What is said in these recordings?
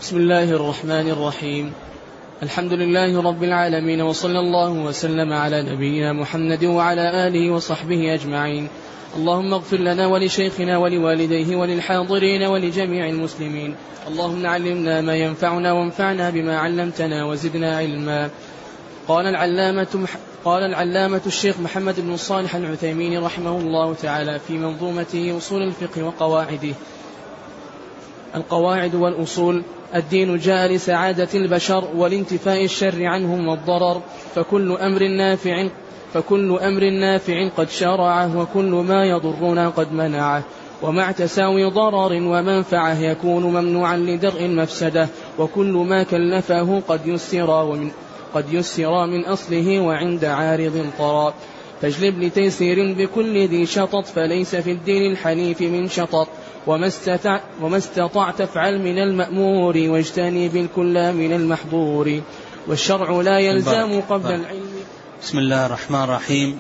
بسم الله الرحمن الرحيم. الحمد لله رب العالمين، وصلى الله وسلم على نبينا محمد وعلى آله وصحبه أجمعين. اللهم اغفر لنا ولشيخنا ولوالديه وللحاضرين ولجميع المسلمين. اللهم علمنا ما ينفعنا وانفعنا بما علمتنا وزدنا علما. قال العلامة الشيخ محمد بن صالح العثيمين رحمه الله تعالى في منظومته أصول الفقه وقواعده: القواعد والأصول: الدين جاء لسعادة البشر والانتفاء الشر عنهم والضرر، فكل أمر نافع قد شرعه، وكل ما يضرنا قد منعه، ومع تساوي ضرر ومنفعه يكون ممنوعا لدرء المفسدة، وكل ما كلفه قد يسر من أصله وعند عارض طرى، فاجلب لتيسير بكل ذي شطط، فليس في الدين الحنيف من شطط، وما استطعت افعل من المأمور، واجتنب الكل من المحظور، والشرع لا يلزم قبل العلم. بسم الله الرحمن الرحيم.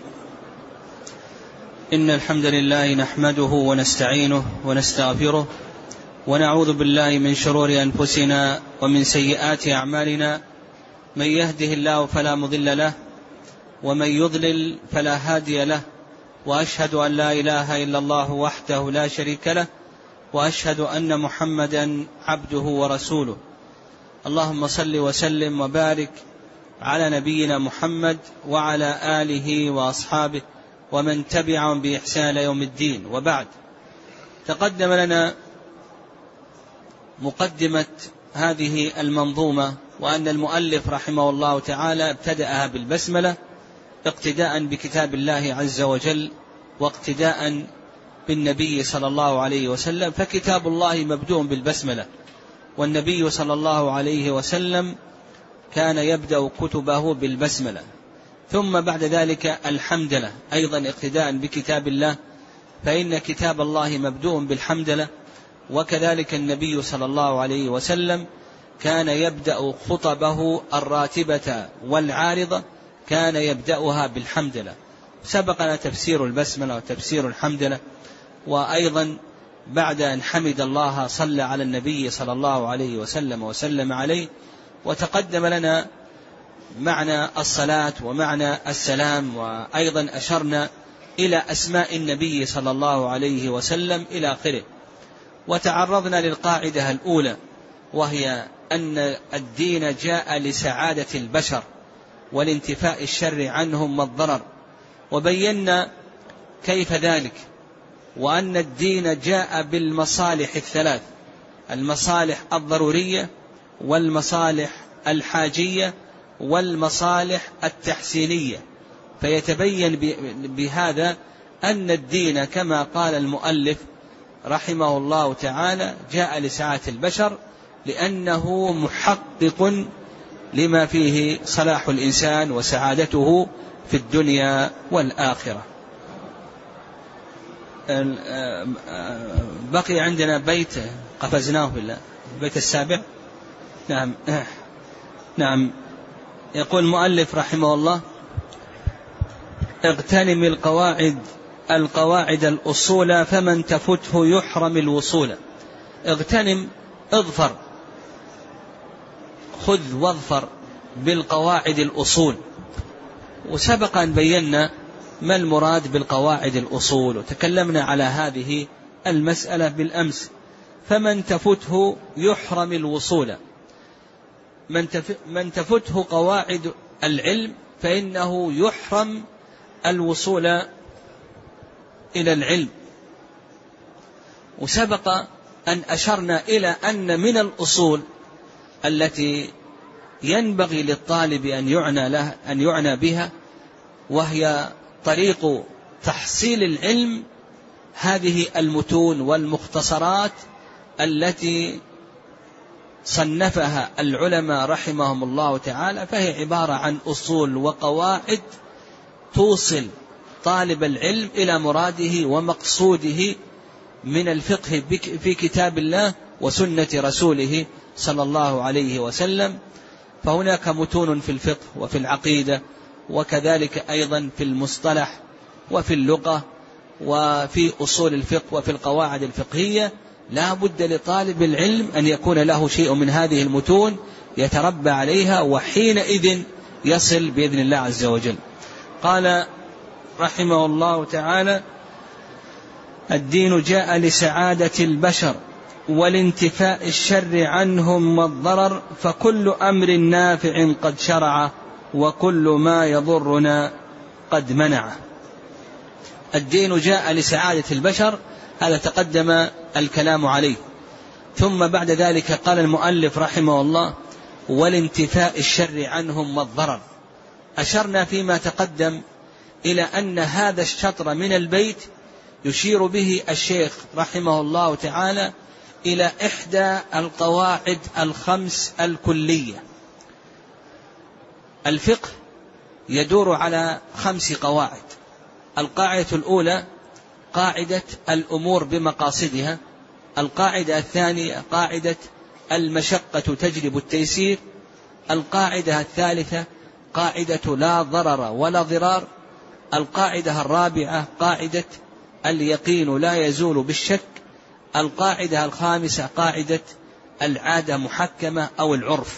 إن الحمد لله نحمده ونستعينه ونستغفره، ونعوذ بالله من شرور أنفسنا ومن سيئات أعمالنا، من يهده الله فلا مضل له، ومن يضلل فلا هادي له، وأشهد أن لا إله إلا الله وحده لا شريك له، وأشهد أن محمدا عبده ورسوله. اللهم صل وسلم وبارك على نبينا محمد وعلى آله وأصحابه ومن تبعهم بإحسان يوم الدين. وبعد، تقدم لنا مقدمة هذه المنظومة، وأن المؤلف رحمه الله تعالى ابتدأها بالبسملة اقتداء بكتاب الله عز وجل واقتداء بالنبي صلى الله عليه وسلم، فكتاب الله مبدوء بالبسملة، والنبي صلى الله عليه وسلم كان يبدأ كتبه بالبسملة، ثم بعد ذلك الحمدلة أيضا اقتداء بكتاب الله، فإن كتاب الله مبدوء بالحمدلة، وكذلك النبي صلى الله عليه وسلم كان يبدأ خطبه الراتبة والعارضة كان يبدأها بالحمدلة. سبقنا تفسير البسملة وتفسير الحمدلة، وأيضا بعد أن حمد الله صلى على النبي صلى الله عليه وسلم وسلم عليه، وتقدم لنا معنى الصلاة ومعنى السلام، وأيضا أشرنا إلى أسماء النبي صلى الله عليه وسلم إلى آخره. وتعرضنا للقاعدة الأولى، وهي أن الدين جاء لسعادة البشر والانتفاء الشر عنهم والضرر، وبينا كيف ذلك، وأن الدين جاء بالمصالح الثلاث: المصالح الضرورية، والمصالح الحاجية، والمصالح التحسينية. فيتبين بهذا أن الدين كما قال المؤلف رحمه الله تعالى جاء لسعادة البشر، لأنه محقق لما فيه صلاح الإنسان وسعادته في الدنيا والآخرة. بقي عندنا بيت قفزناه بالله، البيت السابع. نعم. يقول المؤلف رحمه الله: اغتنم القواعد الأصول، فمن تفته يحرم الوصول. اغتنم، اظفر، خذ واظفر بالقواعد الأصول. وسبق أن بينا ما المراد بالقواعد الأصول، وتكلمنا على هذه المسألة بالأمس. فمن تفته يحرم الوصول، من تفته قواعد العلم فإنه يحرم الوصول إلى العلم. وسبق أن أشرنا إلى أن من الأصول التي ينبغي للطالب أن يعنى بها، وهي طريق تحصيل العلم، هذه المتون والمختصرات التي صنفها العلماء رحمهم الله تعالى، فهي عبارة عن أصول وقواعد توصل طالب العلم إلى مراده ومقصوده من الفقه في كتاب الله وسنة رسوله صلى الله عليه وسلم. فهناك متون في الفقه وفي العقيدة، وكذلك أيضا في المصطلح وفي اللغة وفي أصول الفقه وفي القواعد الفقهية، لا بد لطالب العلم أن يكون له شيء من هذه المتون يتربى عليها، وحينئذ يصل بإذن الله عز وجل. قال رحمه الله تعالى: الدين جاء لسعادة البشر والانتفاء الشر عنهم والضرر، فكل أمر نافع قد شرع وكل ما يضرنا قد منعه. الدين جاء لسعادة البشر، هذا تقدم الكلام عليه. ثم بعد ذلك قال المؤلف رحمه الله: والانتفاء الشر عنهم والضرر. أشرنا فيما تقدم إلى أن هذا الشطر من البيت يشير به الشيخ رحمه الله تعالى إلى إحدى القواعد الخمس الكلية. الفقه يدور على 5 قواعد. القاعدة الأولى قاعدة الأمور بمقاصدها. القاعدة الثانية قاعدة المشقة تجلب التيسير. القاعدة الثالثة قاعدة لا ضرر ولا ضرار. القاعدة الرابعة قاعدة اليقين لا يزول بالشك. القاعدة الخامسة قاعدة العادة محكمة أو العرف.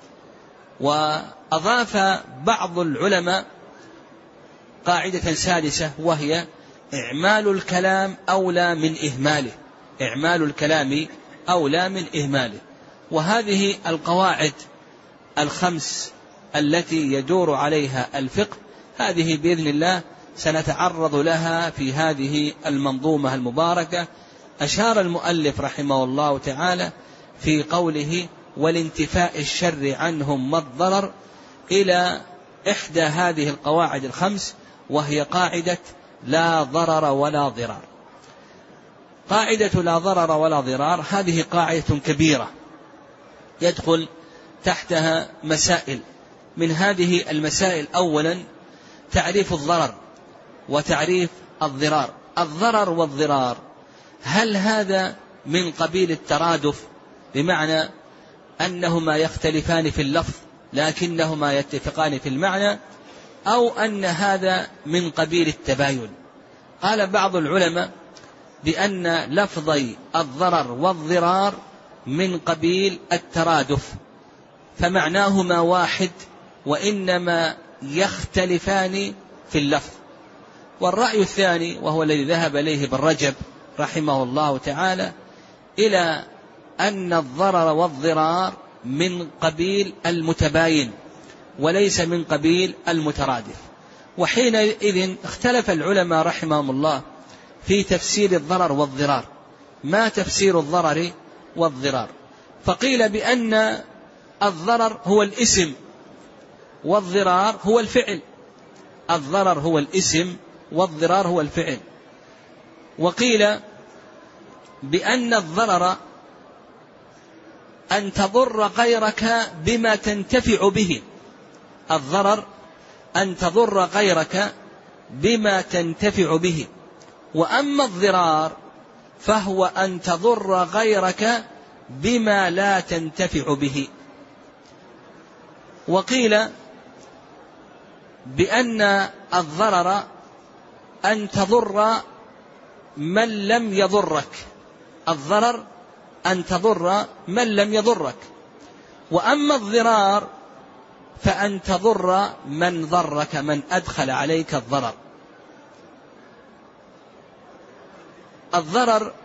وأضاف بعض العلماء قاعدة سادسة، وهي إعمال الكلام أولى من إهماله. إعمال الكلام أولى من إهماله. وهذه القواعد الخمس التي يدور عليها الفقه، هذه بإذن الله سنتعرض لها في هذه المنظومة المباركة. أشار المؤلف رحمه الله تعالى في قوله: والانتفاء الشر عنهم والضرر، إلى إحدى هذه القواعد الخمس، وهي قاعدة لا ضرر ولا ضرار. قاعدة لا ضرر ولا ضرار هذه قاعدة كبيرة يدخل تحتها مسائل. من هذه المسائل أولا تعريف الضرر وتعريف الضرار. الضرر والضرار هل هذا من قبيل الترادف، بمعنى أنهما يختلفان في اللفظ لكنهما يتفقان في المعنى، أو أن هذا من قبيل التباين؟ قال بعض العلماء بأن لفظي الضرر والضرار من قبيل الترادف، فمعناهما واحد وإنما يختلفان في اللفظ. والرأي الثاني، وهو الذي ذهب إليه ابن رجب رحمه الله تعالى، إلى أن الضرر والضرار من قبيل المتباين وليس من قبيل المترادف. وحينئذ اختلف العلماء رحمهم الله في تفسير الضرر والضرار. ما تفسير الضرر والضرار؟ فقيل بأن الضرر هو الاسم والضرار هو الفعل. الضرر هو الاسم والضرار هو الفعل. وقيل بأن الضرر أن تضر غيرك بما تنتفع به. الضرر أن تضر غيرك بما تنتفع به. وأما الضرار فهو أن تضر غيرك بما لا تنتفع به. وقيل بأن الضرر أن تضر من لم يضرك. الضرر أن تضر من لم يضرك. وأما الضرار فأن تضر من ضرك، من أدخل عليك الضرر. الضرر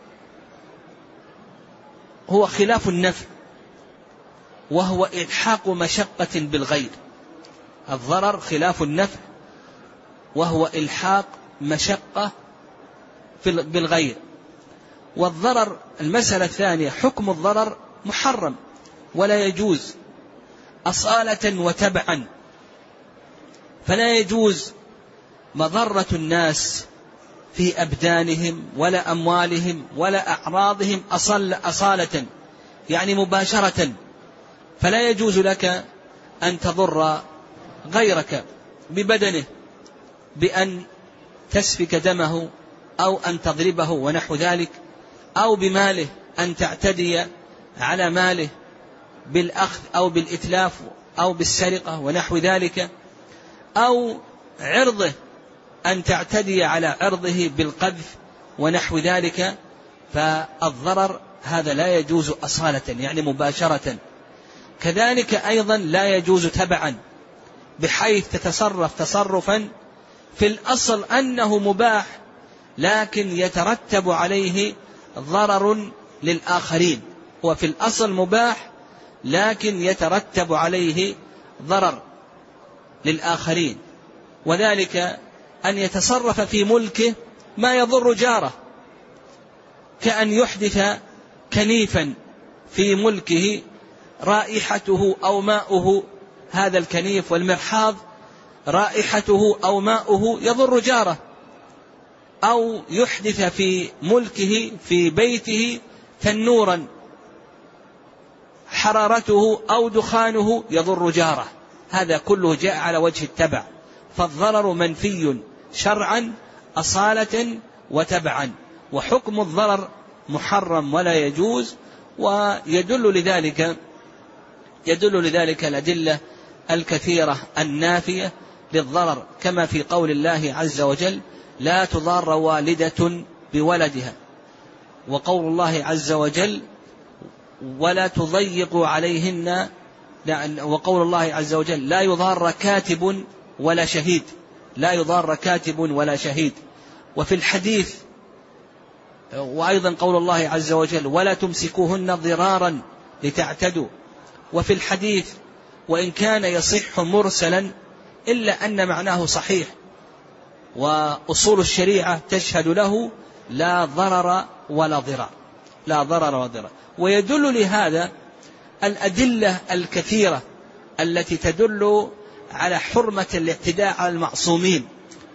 هو خلاف النفع، وهو إلحاق مشقة بالغير. الضرر خلاف النفع وهو إلحاق مشقة بالغير. والضرر المسألة الثانية، حكم الضرر محرم ولا يجوز أصالة وتبعا، فلا يجوز مضرة الناس في أبدانهم ولا أموالهم ولا أعراضهم أصالة، يعني مباشرة. فلا يجوز لك أن تضر غيرك ببدنه بأن تسفك دمه أو أن تضربه ونحو ذلك، أو بماله أن تعتدي على ماله بالأخذ أو بالإتلاف أو بالسرقة ونحو ذلك، أو عرضه أن تعتدي على عرضه بالقذف ونحو ذلك. فالضرر هذا لا يجوز أصالة يعني مباشرة. كذلك أيضا لا يجوز تبعا، بحيث تتصرف تصرفا في الأصل أنه مباح لكن يترتب عليه ضرر للآخرين، وفي الأصل مباح لكن يترتب عليه ضرر للآخرين. وذلك أن يتصرف في ملكه ما يضر جاره، كأن يحدث كنيفا في ملكه رائحته أو ماؤه، هذا الكنيف والمرحاض رائحته أو ماؤه يضر جاره، أو يحدث في ملكه في بيته تنورا حرارته أو دخانه يضر جاره، هذا كله جاء على وجه التبع، فالضرر منفي شرعا أصالة وتبعا، وحكم الضرر محرم ولا يجوز. ويدل لذلك الأدلة الكثيرة النافية للضرر، كما في قول الله عز وجل: لا تضار والدة بولدها، وقول الله عز وجل: ولا تضيقوا عليهن، وقول الله عز وجل: لا يضار كاتب ولا شهيد، لا يضار كاتب ولا شهيد. وفي الحديث وأيضا قول الله عز وجل: ولا تمسكوهن ضرارا لتعتدوا. وفي الحديث وإن كان يصح مرسلا إلا أن معناه صحيح، وأصول الشريعة تشهد له: لا ضرر ولا ضرار، لا ضرر ولا ضرار. ويدل لهذا الأدلة الكثيرة التي تدل على حرمة الاعتداء على المعصومين.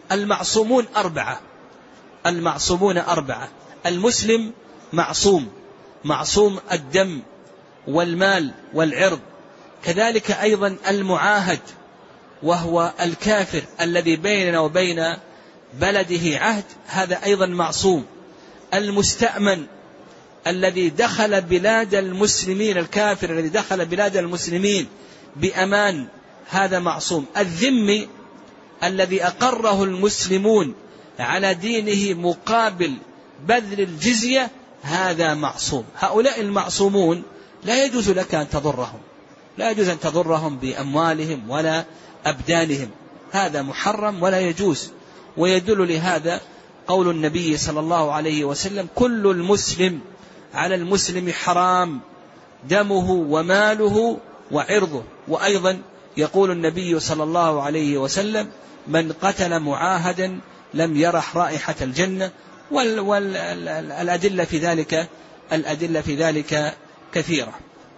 المعصومون أربعة: المسلم معصوم الدم والمال والعرض، كذلك أيضا المعاهد وهو الكافر الذي بيننا وبين بلده عهد، هذا أيضا معصوم. المستأمن الذي دخل بلاد المسلمين، الكافر الذي دخل بلاد المسلمين بأمان، هذا معصوم. الذمي الذي أقره المسلمون على دينه مقابل بذل الجزية، هذا معصوم. هؤلاء المعصومون لا يجوز لك أن تضرهم، لا يجوز أن تضرهم بأموالهم ولا أبدانهم، هذا محرم ولا يجوز. ويدل لهذا قول النبي صلى الله عليه وسلم: كل المسلم على المسلم حرام، دمه وماله وعرضه. وأيضا يقول النبي صلى الله عليه وسلم: من قتل معاهدا لم يرح رائحة الجنة. والأدلة في ذلك كثيرة.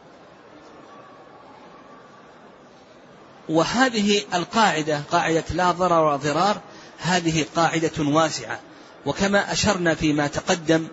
وهذه القاعدة، قاعدة لا ضرر ولا ضرار، هذه قاعدة واسعة، وكما أشرنا فيما تقدم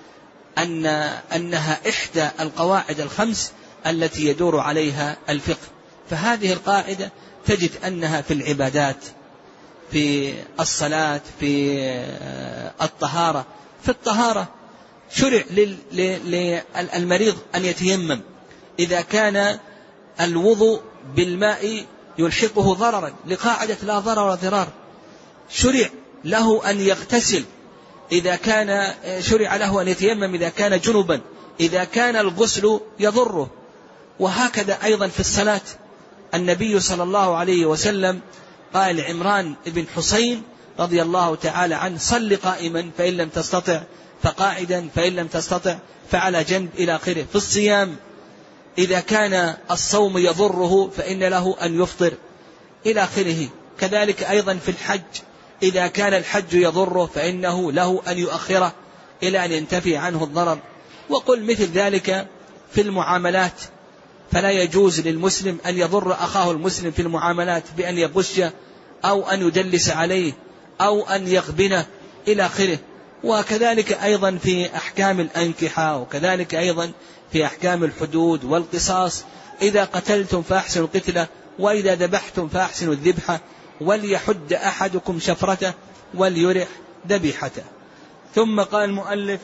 أنها إحدى القواعد الخمس التي يدور عليها الفقه. فهذه القاعدة تجد أنها في العبادات، في الصلاة، في الطهارة. في الطهارة شرع للمريض أن يتيمم إذا كان الوضوء بالماء يلحقه ضررا، لقاعدة لا ضرر ولا ضرار. شرع له أن يغتسل إذا كان، شرع له أن يتيمم إذا كان جنبا، إذا كان الغسل يضره. وهكذا أيضا في الصلاة، النبي صلى الله عليه وسلم قال عمران بن حسين رضي الله تعالى عنه: صل قائما فإن لم تستطع فقاعدا فإن لم تستطع فعلى جنب، إلى آخره. في الصيام إذا كان الصوم يضره فإن له أن يفطر، إلى آخره. كذلك أيضا في الحج، إذا كان الحج يضره فإنه له أن يؤخره إلى أن ينتفي عنه الضرر. وقل مثل ذلك في المعاملات، فلا يجوز للمسلم أن يضر أخاه المسلم في المعاملات بأن يغشه أو أن يدلس عليه أو أن يغبنه، إلى آخره. وكذلك أيضا في أحكام الأنكحة، وكذلك أيضا في أحكام الحدود والقصاص: إذا قتلتم فأحسنوا القتلة، وإذا ذبحتم فأحسنوا الذبحة، وليحد أحدكم شفرته وليرح ذبيحته. ثم قال المؤلف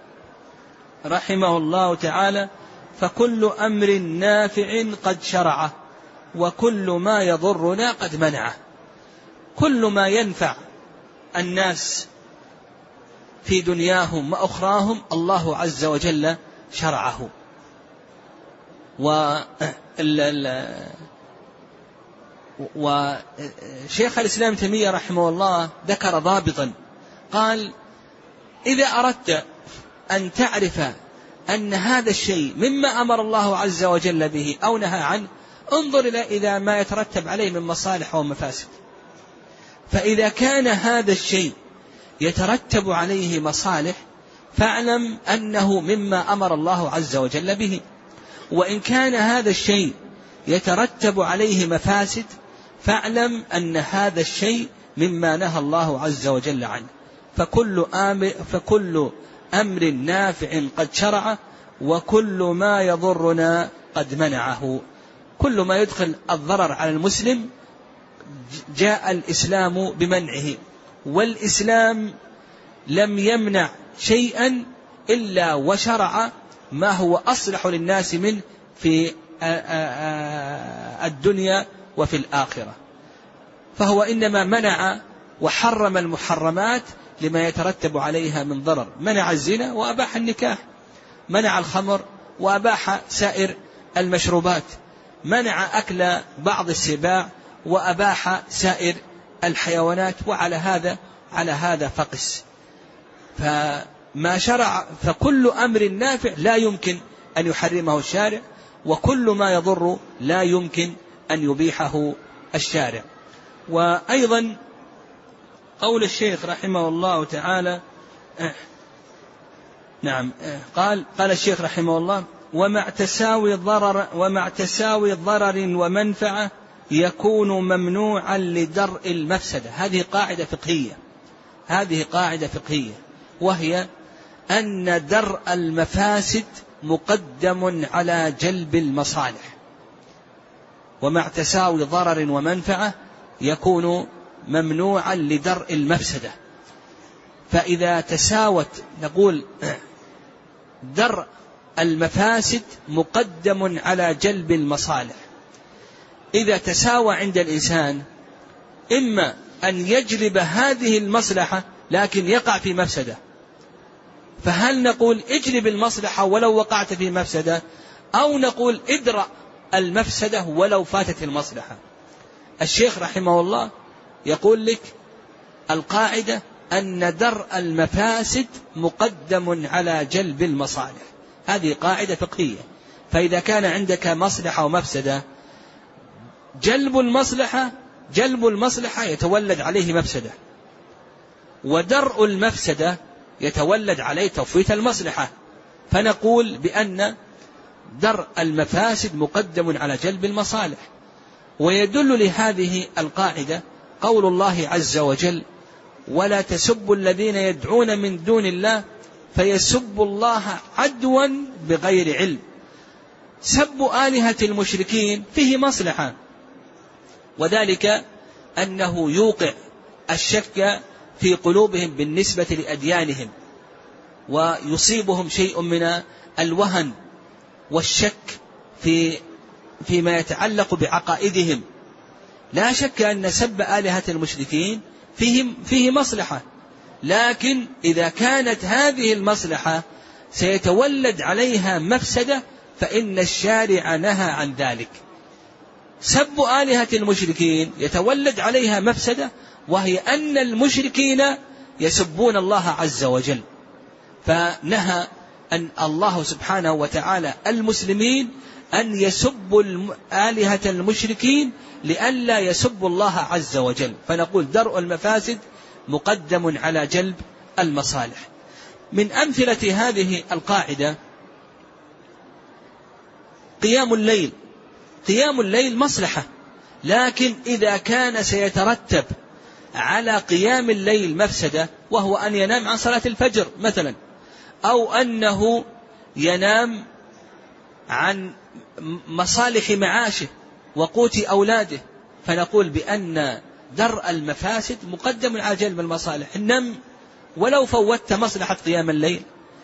رحمه الله تعالى: فكل أمر نافع قد شرعه، وكل ما يضرنا قد منعه. كل ما ينفع الناس في دنياهم وأخراهم الله عز وجل شرعه. وشيخ الإسلام تيمية رحمه الله ذكر ضابطا، قال: إذا أردت أن تعرف أن هذا الشيء مما أمر الله عز وجل به أو نهى عنه، انظر إلى ما يترتب عليه من مصالح ومفاسد. فإذا كان هذا الشيء يترتب عليه مصالح فاعلم أنه مما أمر الله عز وجل به، وإن كان هذا الشيء يترتب عليه مفاسد فاعلم أن هذا الشيء مما نهى الله عز وجل عنه. فكل أمر نافع قد شرع، وكل ما يضرنا قد منعه. كل ما يدخل الضرر على المسلم جاء الإسلام بمنعه، والإسلام لم يمنع شيئا إلا وشرع ما هو أصلح للناس منه في الدنيا وفي الآخرة. فهو إنما منع وحرم المحرمات لما يترتب عليها من ضرر. منع الزنا وأباح النكاح، منع الخمر وأباح سائر المشروبات، منع أكل بعض السباع وأباح سائر الحيوانات، وعلى هذا فقس. فما شرع، فكل أمر نافع لا يمكن أن يحرمه الشارع، وكل ما يضر لا يمكن أن يبيحه الشارع. وأيضا قول الشيخ رحمه الله تعالى، قال الشيخ رحمه الله: ومع تساوي ضرر ومنفعة يكون ممنوعا لدرء المفسدة. هذه قاعدة فقهية، وهي أن درء المفاسد مقدم على جلب المصالح. ومع تساوي ضرر ومنفعة يكون ممنوعا لدرء المفسدة. فإذا تساوت، نقول درء المفاسد مقدم على جلب المصالح. إذا تساوى عند الإنسان إما أن يجلب هذه المصلحة لكن يقع في مفسدة، فهل نقول اجلب المصلحة ولو وقعت في مفسدة، أو نقول ادرأ المفسدة ولو فاتت المصلحة؟ الشيخ رحمه الله يقول لك القاعدة أن درء المفاسد مقدم على جلب المصالح. هذه قاعدة فقهية. فإذا كان عندك مصلحة ومفسدة، جلب المصلحة يتولد عليه مفسدة، ودرء المفسدة يتولد عليه تفويت المصلحة. فنقول بأن درء المفاسد مقدم على جلب المصالح. ويدل لهذه القاعدة قول الله عز وجل: ولا تسبوا الذين يدعون من دون الله فيسبوا الله عدوا بغير علم. سب آلهة المشركين فيه مصلحة، وذلك أنه يوقع الشك في قلوبهم بالنسبة لأديانهم، ويصيبهم شيء من الوهن والشك فيما يتعلق بعقائدهم. لا شك أن سب آلهة المشركين فيه مصلحة، لكن إذا كانت هذه المصلحة سيتولد عليها مفسدة فإن الشارع نهى عن ذلك. سب آلهة المشركين يتولد عليها مفسدة، وهي أن المشركين يسبون الله عز وجل، فنهى أن الله سبحانه وتعالى المسلمين أن يسبوا آلهة المشركين لئلا يسبوا الله عز وجل. فنقول درء المفاسد مقدم على جلب المصالح. من أمثلة هذه القاعدة قيام الليل مصلحة، لكن إذا كان سيترتب على قيام الليل مفسدة، وهو أن ينام عن صلاة الفجر مثلا، أو أنه ينام عن مصالح معاشه وقوت أولاده، فنقول بأن درء المفاسد مقدم على جلب المصالح. النم ولو فوتت مصلحة قيام الليل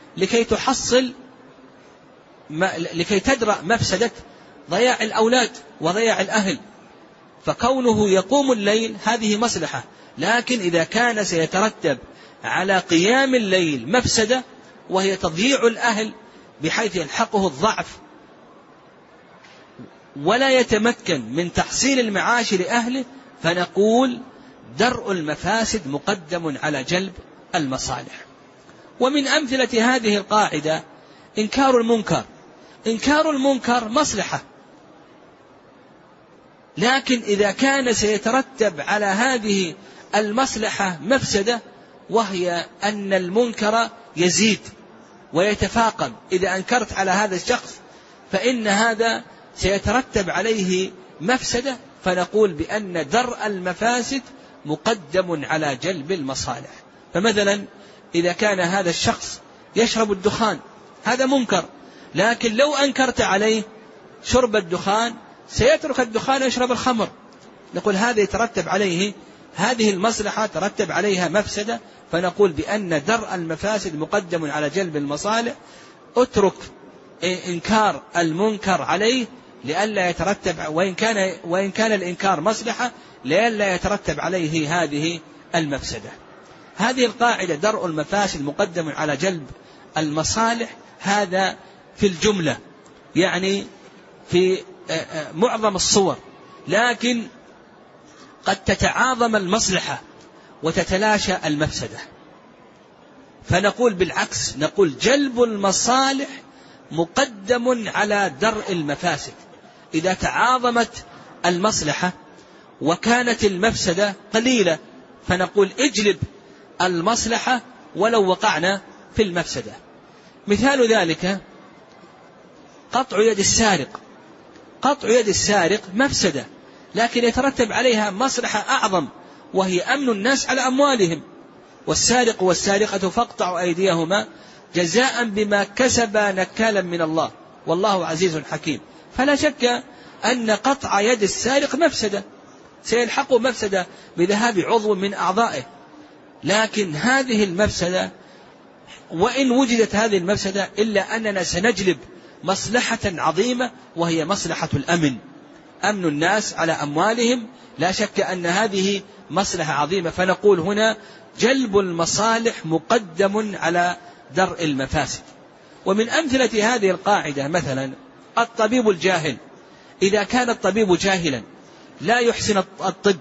لكي تدرأ مفسدة ضياع الأولاد وضياع الأهل، فكونه يقوم الليل هذه مصلحة. لكن إذا كان سيترتب على قيام الليل مفسدة، وهي تضييع الأهل بحيث يلحقه الضعف ولا يتمكن من تحصيل المعاش لأهله، فنقول درء المفاسد مقدم على جلب المصالح. ومن أمثلة هذه القاعدة إنكار المنكر. إنكار المنكر مصلحة، لكن إذا كان سيترتب على هذه المصلحة مفسدة، وهي أن المنكر يزيد ويتفاقم، إذا أنكرت على هذا الشخص فإن هذا سيترتب عليه مفسدة، فنقول بأن درء المفاسد مقدم على جلب المصالح. فمثلا إذا كان هذا الشخص يشرب الدخان، هذا منكر، لكن لو أنكرت عليه شرب الدخان سيترك الدخان ويشرب الخمر، نقول هذا يترتب عليه، هذه المصلحة ترتب عليها مفسدة، فنقول بأن درء المفاسد مقدم على جلب المصالح. اترك إنكار المنكر عليه لئلا يترتب، وإن كان الإنكار مصلحة لئلا يترتب عليه هذه المفسدة. هذه القاعدة درء المفاسد مقدم على جلب المصالح، هذا في الجملة، يعني في معظم الصور، لكن قد تتعاظم المصلحة وتتلاشى المفسدة، فنقول بالعكس، نقول جلب المصالح مقدم على درء المفاسد. إذا تعاظمت المصلحة وكانت المفسدة قليلة فنقول اجلب المصلحة ولو وقعنا في المفسدة. مثال ذلك قطع يد السارق. قطع يد السارق مفسدة، لكن يترتب عليها مصلحة أعظم، وهي أمن الناس على أموالهم. والسارق والسارقة فاقطعوا أيديهما جزاء بما كسبا نكالا من الله والله عزيز حكيم. فلا شك أن قطع يد السارق مفسدة، سيلحقه مفسدة بذهاب عضو من أعضائه، لكن هذه المفسدة وإن وجدت هذه المفسدة إلا أننا سنجلب مصلحة عظيمة، وهي مصلحة الأمن، أمن الناس على أموالهم. لا شك أن هذه مصلحة عظيمة، فنقول هنا جلب المصالح مقدم على درء المفاسد. ومن أمثلة هذه القاعدة مثلا الطبيب الجاهل. إذا كان الطبيب جاهلا لا يحسن الطب،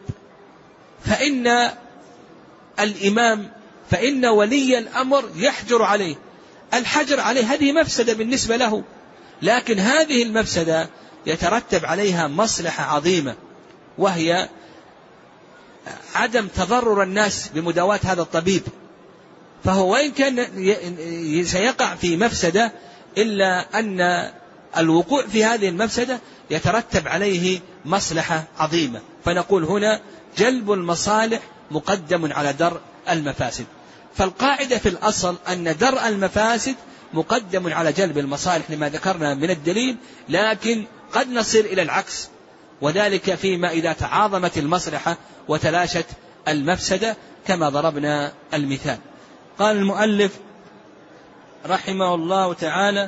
فإن ولي الأمر يحجر عليه. الحجر عليه هذه مفسدة بالنسبة له، لكن هذه المفسدة يترتب عليها مصلحة عظيمة، وهي عدم تضرر الناس بمداواة هذا الطبيب. فهو وإن كان سيقع في مفسدة، إلا أن الوقوع في هذه المفسدة يترتب عليه مصلحة عظيمة، فنقول هنا جلب المصالح مقدم على درء المفاسد. فالقاعدة في الأصل أن درء المفاسد مقدم على جلب المصالح لما ذكرنا من الدليل، لكن قد نصل إلى العكس، وذلك فيما إذا تعاظمت المصلحة وتلاشت المفسدة كما ضربنا المثال. قال المؤلف رحمه الله تعالى: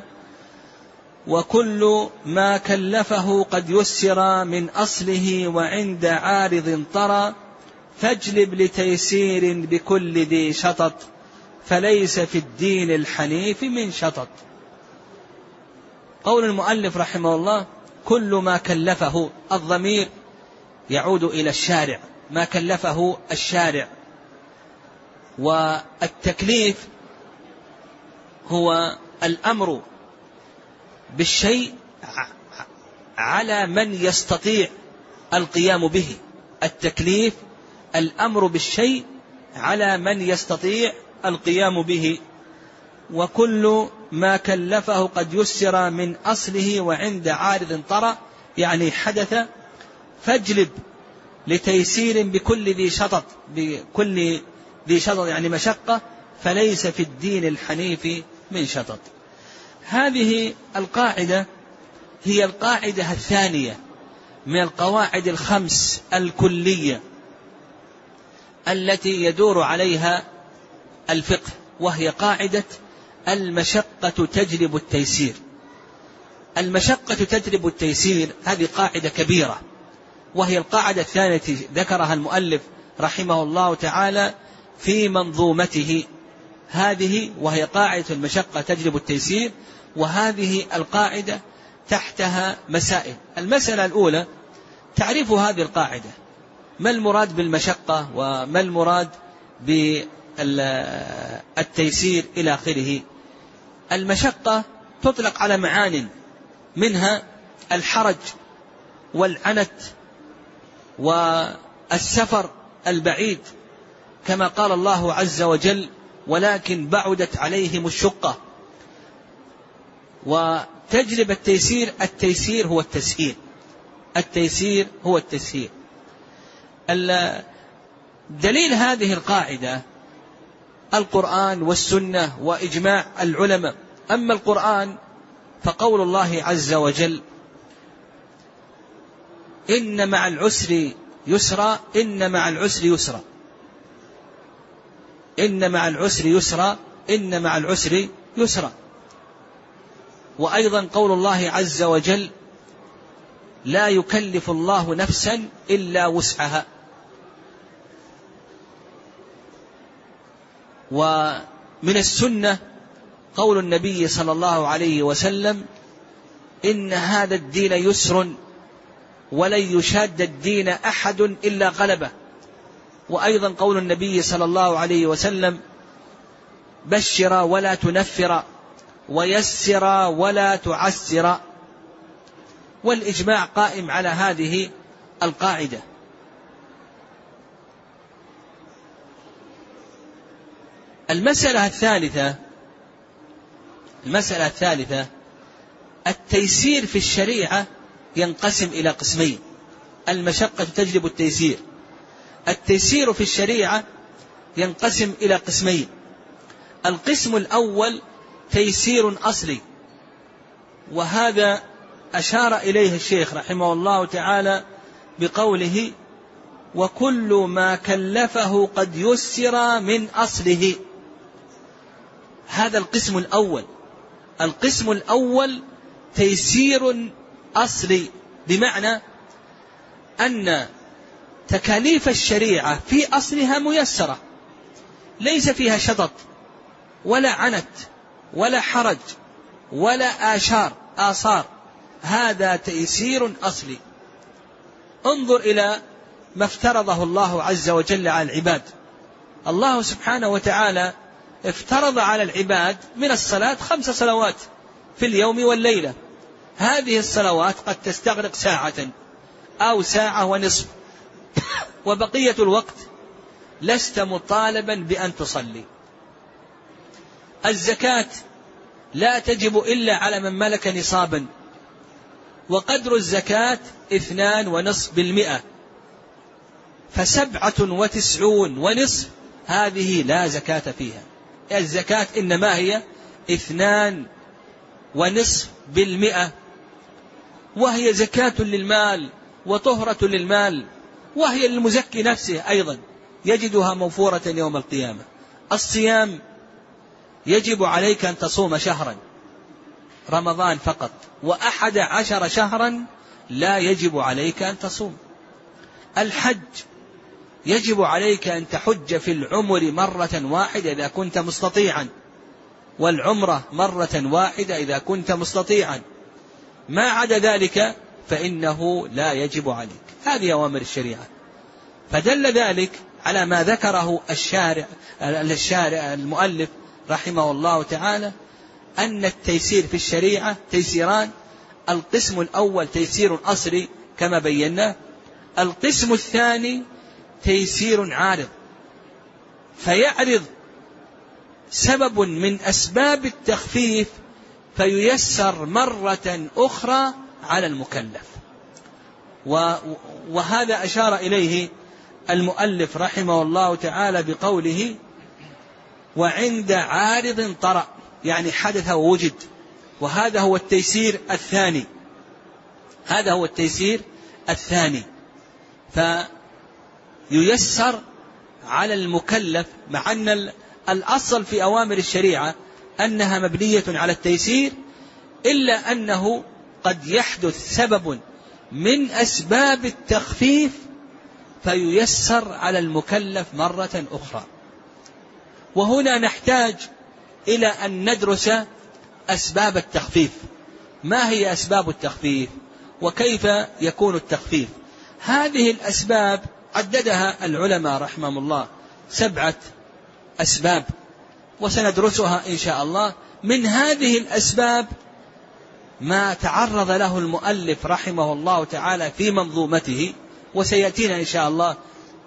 وكل ما كلفه قد يسر من أصله وعند عارض طرى، فاجلب لتيسير بكل ذي شطط، فليس في الدين الحنيف من شطط. قول المؤلف رحمه الله: كل ما كلفه، الضمير يعود إلى الشارع، ما كلفه الشارع. والتكليف هو الأمر بالشيء على من يستطيع القيام به. التكليف الأمر بالشيء على من يستطيع القيام به. وكل ما كلفه قد يسر من أصله وعند عارض طرى، يعني حدث، فاجلب لتيسير بكل ذي شطط، بكل ذي شطط يعني مشقة، فليس في الدين الحنيف من شطط. هذه القاعدة هي القاعدة الثانية من القواعد الخمس الكلية التي يدور عليها الفقه، وهي قاعدة المشقة تجلب التيسير. المشقة تجلب التيسير، هذه قاعدة كبيرة، وهي القاعدة الثانية التي ذكرها المؤلف رحمه الله تعالى في منظومته هذه، وهي قاعدة المشقة تجلب التيسير، وهذه القاعدة تحتها مسائل. المسألة الأولى تعريف هذه القاعدة، ما المراد بالمشقة وما المراد بالتيسير إلى آخره. المشقة تطلق على معان، منها الحرج والعنت والسفر البعيد، كما قال الله عز وجل: ولكن بعدت عليهم الشقة. وتجلب التيسير، التيسير هو التسهيل، التيسير هو التسهيل. دليل هذه القاعدة القرآن والسنة وإجماع العلماء. أما القرآن فقول الله عز وجل: إن مع العسر يسرا، إن مع العسر يسرا، إن مع العسر يسرا، إن مع العسر يسرا. وأيضا قول الله عز وجل: لا يكلف الله نفسا إلا وسعها. ومن السنة قول النبي صلى الله عليه وسلم: إن هذا الدين يسر ولن يشاد الدين أحد إلا غلبه. وأيضا قول النبي صلى الله عليه وسلم: بشر ولا تنفر ويسر ولا تعسر. والإجماع قائم على هذه القاعدة. المسألة الثالثة التيسير في الشريعة ينقسم إلى قسمين. المشقة تجلب التيسير. التيسير في الشريعة ينقسم إلى قسمين. القسم الأول تيسير أصلي، وهذا أشار إليه الشيخ رحمه الله تعالى بقوله: وكل ما كلفه قد يسر من أصله. هذا القسم الأول. القسم الأول تيسير أصلي، بمعنى أن تكاليف الشريعة في أصلها ميسرة، ليس فيها شطط ولا عنت ولا حرج ولا آثار. هذا تيسير أصلي. انظر إلى ما افترضه الله عز وجل على العباد. الله سبحانه وتعالى افترض على العباد من الصلاة 5 صلوات في اليوم والليلة. هذه الصلوات قد تستغرق ساعة أو ساعة ونصف، وبقية الوقت لست مطالبا بأن تصلي. الزكاة لا تجب إلا على من ملك نصابا، وقدر الزكاة 2.5%، ف97.5 هذه لا زكاة فيها. الزكاة إنما هي 2.5%، وهي زكاة للمال وطهرة للمال، وهي للمزكي نفسه أيضا يجدها موفورة يوم القيامة. الصيام يجب عليك أن تصوم شهرا، رمضان فقط، و11 شهرا لا يجب عليك أن تصوم. الحج يجب عليك أن تحج في العمر مرة واحدة إذا كنت مستطيعا، والعمرة مرة واحدة إذا كنت مستطيعا. ما عدا ذلك فإنه لا يجب عليك. هذه أوامر الشريعة. فدل ذلك على ما ذكره الشارع المؤلف رحمه الله تعالى، أن التيسير في الشريعة تيسيران. القسم الأول تيسير أصلي كما بينا. القسم الثاني تيسير عارض، فيعرض سبب من أسباب التخفيف فييسر مرة أخرى على المكلف. وهذا أشار إليه المؤلف رحمه الله تعالى بقوله: وعند عارض طرأ، يعني حدث ووجد. وهذا هو التيسير الثاني، هذا هو التيسير الثاني. فييسر على المكلف، مع أن الأصل في أوامر الشريعة أنها مبنية على التيسير، إلا أنه قد يحدث سبب من أسباب التخفيف فييسر على المكلف مرة أخرى. وهنا نحتاج إلى أن ندرس أسباب التخفيف. ما هي أسباب التخفيف وكيف يكون التخفيف؟ هذه الأسباب عددها العلماء رحمهم الله 7 أسباب، وسندرسها إن شاء الله. من هذه الأسباب ما تعرض له المؤلف رحمه الله تعالى في منظومته، وسيأتينا إن شاء الله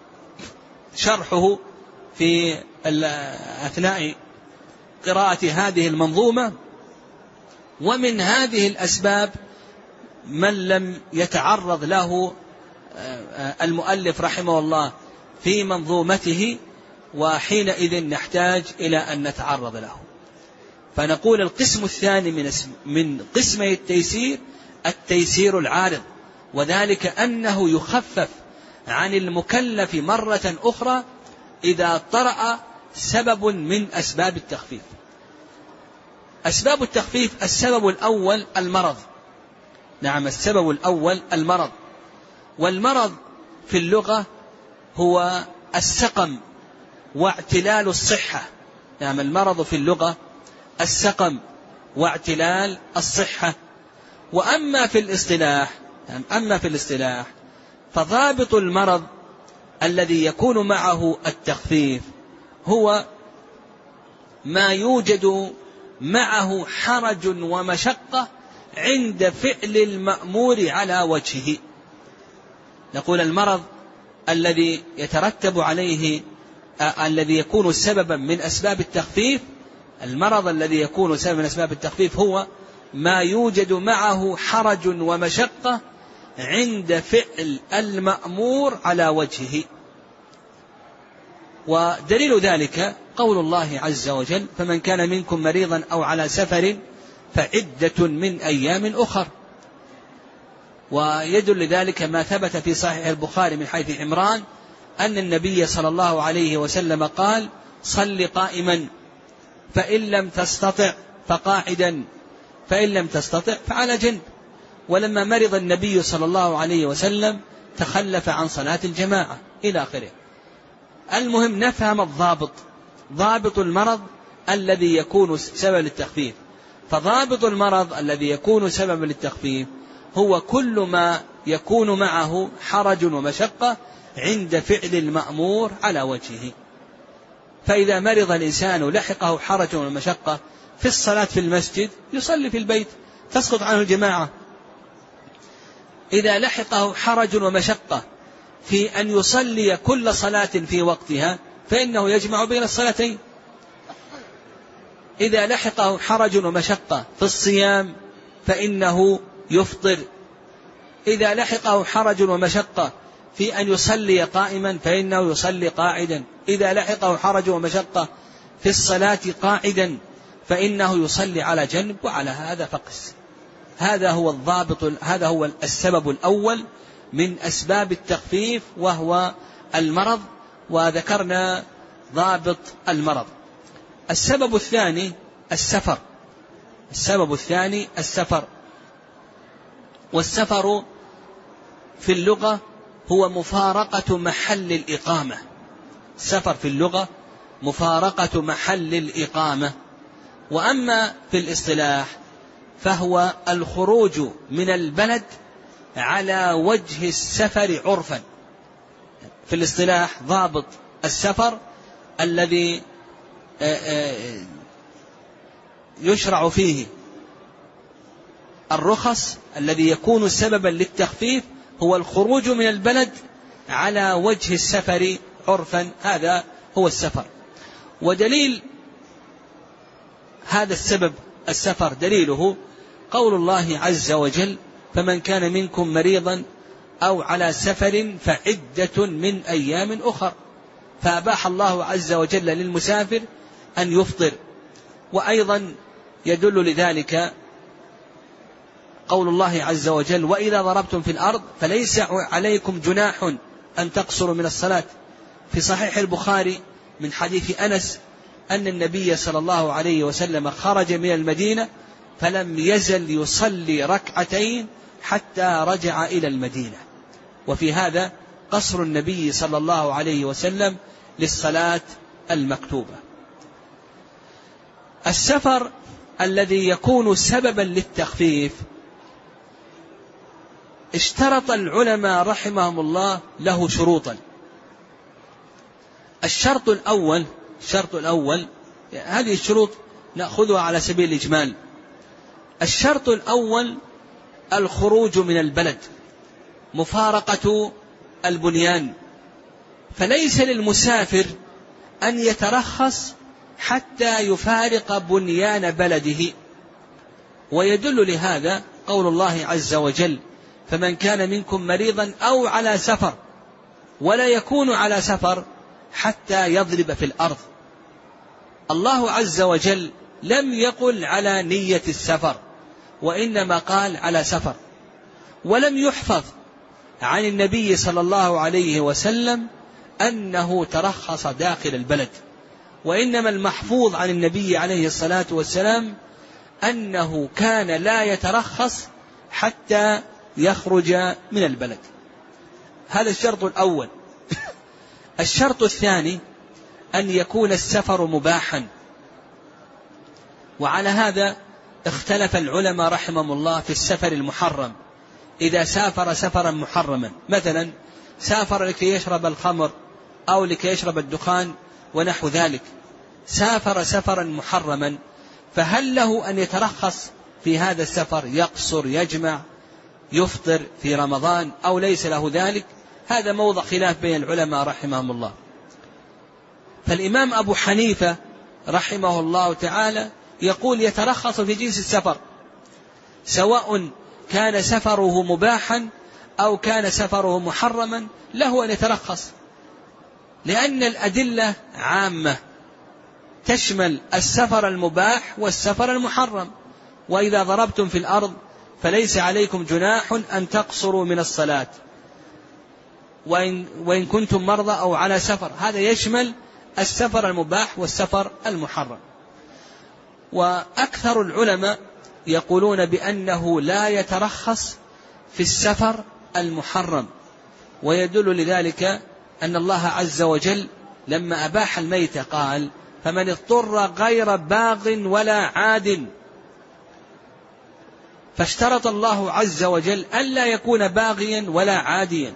شرحه في أثناء قراءة هذه المنظومة. ومن هذه الأسباب من لم يتعرض له المؤلف رحمه الله في منظومته، وحينئذ نحتاج إلى أن نتعرض له. فنقول القسم الثاني من قسمي التيسير التيسير العارض، وذلك أنه يخفف عن المكلف مرة أخرى إذا طرأ سبب من أسباب التخفيف. أسباب التخفيف: السبب الأول المرض. نعم، السبب الأول المرض. والمرض في اللغة هو السقم واعتلال الصحة. نعم، المرض في اللغة السقم واعتلال الصحة. وأما في الاصطلاح فضابط المرض الذي يكون معه التخفيف هو ما يوجد معه حرج ومشقة عند فعل المأمور على وجهه. نقول المرض الذي يترتب عليه الذي يكون سببا من أسباب التخفيف، المرض الذي يكون سببا من أسباب التخفيف هو ما يوجد معه حرج ومشقة عند فعل المأمور على وجهه. ودليل ذلك قول الله عز وجل: فمن كان منكم مريضا أو على سفر فعدة من أيام أخر. ويدل ذلك ما ثبت في صحيح البخاري من حديث عمران أن النبي صلى الله عليه وسلم قال: صل قائما، فإن لم تستطع فقاعدا، فإن لم تستطع فعلى جنب. ولما مرض النبي صلى الله عليه وسلم تخلف عن صلاة الجماعة إلى آخره. المهم نفهم الضابط، ضابط المرض الذي يكون سبب للتخفيف. فضابط المرض الذي يكون سبب للتخفيف هو كل ما يكون معه حرج ومشقة عند فعل المأمور على وجهه. فإذا مرض الإنسان لحقه حرج ومشقة في الصلاة في المسجد يصلي في البيت تسقط عنه الجماعة. إذا لحقه حرج ومشقة في أن يصلي كل صلاة في وقتها فإنه يجمع بين الصلاتين. إذا لحقه حرج ومشقة في الصيام فإنه يفطر. إذا لحقه حرج ومشقة في أن يصلي قائما فإنه يصلي قاعدا. إذا لحقه حرج ومشقة في الصلاة قاعدا فإنه يصلي على جنب. وعلى هذا فقس. هذا هو الضابط، هذا هو السبب الأول من أسباب التخفيف وهو المرض، وذكرنا ضابط المرض. السبب الثاني السفر. السبب الثاني السفر. والسفر في اللغة هو مفارقة محل الإقامة. السفر في اللغة مفارقة محل الإقامة. وأما في الاصطلاح فهو الخروج من البلد على وجه السفر عرفا. في الاصطلاح ضابط السفر الذي يشرع فيه الرخص الذي يكون سببا للتخفيف هو الخروج من البلد على وجه السفر عرفا. هذا هو السفر. ودليل هذا السبب السفر دليله قول الله عز وجل: فمن كان منكم مريضا أو على سفر فعدة من أيام أخر. فأباح الله عز وجل للمسافر أن يفطر. وأيضا يدل لذلك قول الله عز وجل: وإذا ضربتم في الأرض فليس عليكم جناح أن تقصروا من الصلاة. في صحيح البخاري من حديث أنس أن النبي صلى الله عليه وسلم خرج من المدينة فلم يزل يصلي ركعتين حتى رجع إلى المدينة. وفي هذا قصر النبي صلى الله عليه وسلم للصلاة المكتوبة. السفر الذي يكون سببا للتخفيف اشترط العلماء رحمهم الله له شروطا. الشرط الأول هذه الشروط نأخذها على سبيل الإجمال. الشرط الأول الخروج من البلد، مفارقة البنيان، فليس للمسافر أن يترخص حتى يفارق بنيان بلده. ويدل لهذا قول الله عز وجل: فمن كان منكم مريضا أو على سفر، ولا يكون على سفر حتى يضرب في الأرض. الله عز وجل لم يقل على نية السفر، وإنما قال على سفر. ولم يحفظ عن النبي صلى الله عليه وسلم أنه ترخص داخل البلد، وإنما المحفوظ عن النبي عليه الصلاة والسلام أنه كان لا يترخص حتى يخرج من البلد. هذا الشرط الأول. الشرط الثاني أن يكون السفر مباحا، وعلى هذا اختلف العلماء رحمهم الله في السفر المحرم. إذا سافر سفرا محرما، مثلا سافر لكي يشرب الخمر أو لكي يشرب الدخان ونحو ذلك، سافر سفرا محرما، فهل له أن يترخص في هذا السفر، يقصر، يجمع، يفطر في رمضان أو ليس له ذلك؟ هذا موضع خلاف بين العلماء رحمهم الله. فالإمام أبو حنيفة رحمه الله تعالى يقول يترخص في جنس السفر، سواء كان سفره مباحا أو كان سفره محرما، له أن يترخص، لأن الأدلة عامة تشمل السفر المباح والسفر المحرم. وإذا ضربتم في الأرض فليس عليكم جناح أن تقصروا من الصلاة وإن كنتم مرضى أو على سفر. هذا يشمل السفر المباح والسفر المحرم. وأكثر العلماء يقولون بأنه لا يترخص في السفر المحرم، ويدل لذلك أن الله عز وجل لما أباح الميت قال: فمن اضطر غير باغ ولا عاد. فاشترط الله عز وجل ألا يكون باغيا ولا عاديا.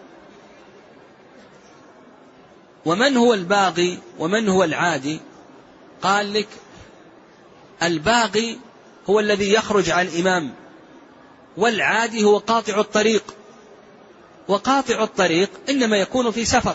ومن هو الباغي ومن هو العادي؟ قال لك: الباغي هو الذي يخرج عن الإمام، والعادي هو قاطع الطريق، وقاطع الطريق إنما يكون في سفر.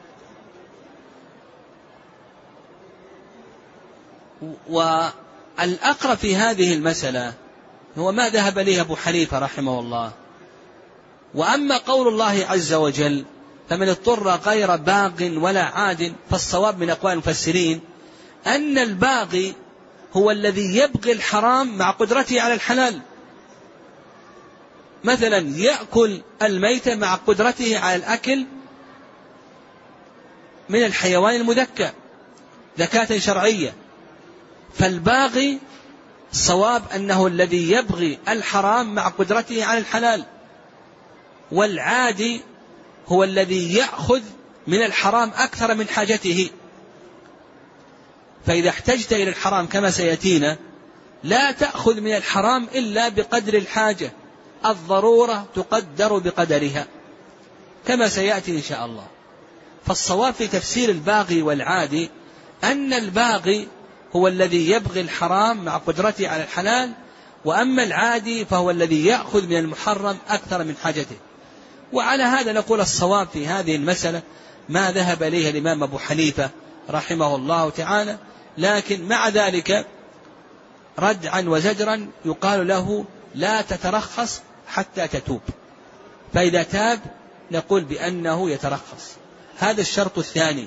والأقرب في هذه المسألة هو ما ذهب إليه أبو حنيفة رحمه الله. وأما قول الله عز وجل: فمن اضطر غير باغ ولا عاد، فالصواب من أقوال المفسرين أن الباغي هو الذي يبغي الحرام مع قدرته على الحلال. مثلا يأكل الميت مع قدرته على الأكل من الحيوان المذكى زكاة شرعية. فالباغي الصواب أنه الذي يبغي الحرام مع قدرته على الحلال، والعادي هو الذي يأخذ من الحرام أكثر من حاجته. فإذا احتجت إلى الحرام كما سيأتينا لا تأخذ من الحرام إلا بقدر الحاجة، الضرورة تقدر بقدرها كما سيأتي إن شاء الله. فالصواب في تفسير الباغي والعادي أن الباغي هو الذي يبغي الحرام مع قدرته على الحلال، وأما العادي فهو الذي يأخذ من المحرم أكثر من حاجته. وعلى هذا نقول الصواب في هذه المسألة ما ذهب إليه الإمام أبو حنيفة رحمه الله تعالى، لكن مع ذلك ردعا وزجرا يقال له لا تترخص حتى تتوب، فإذا تاب نقول بأنه يترخص. هذا الشرط الثاني.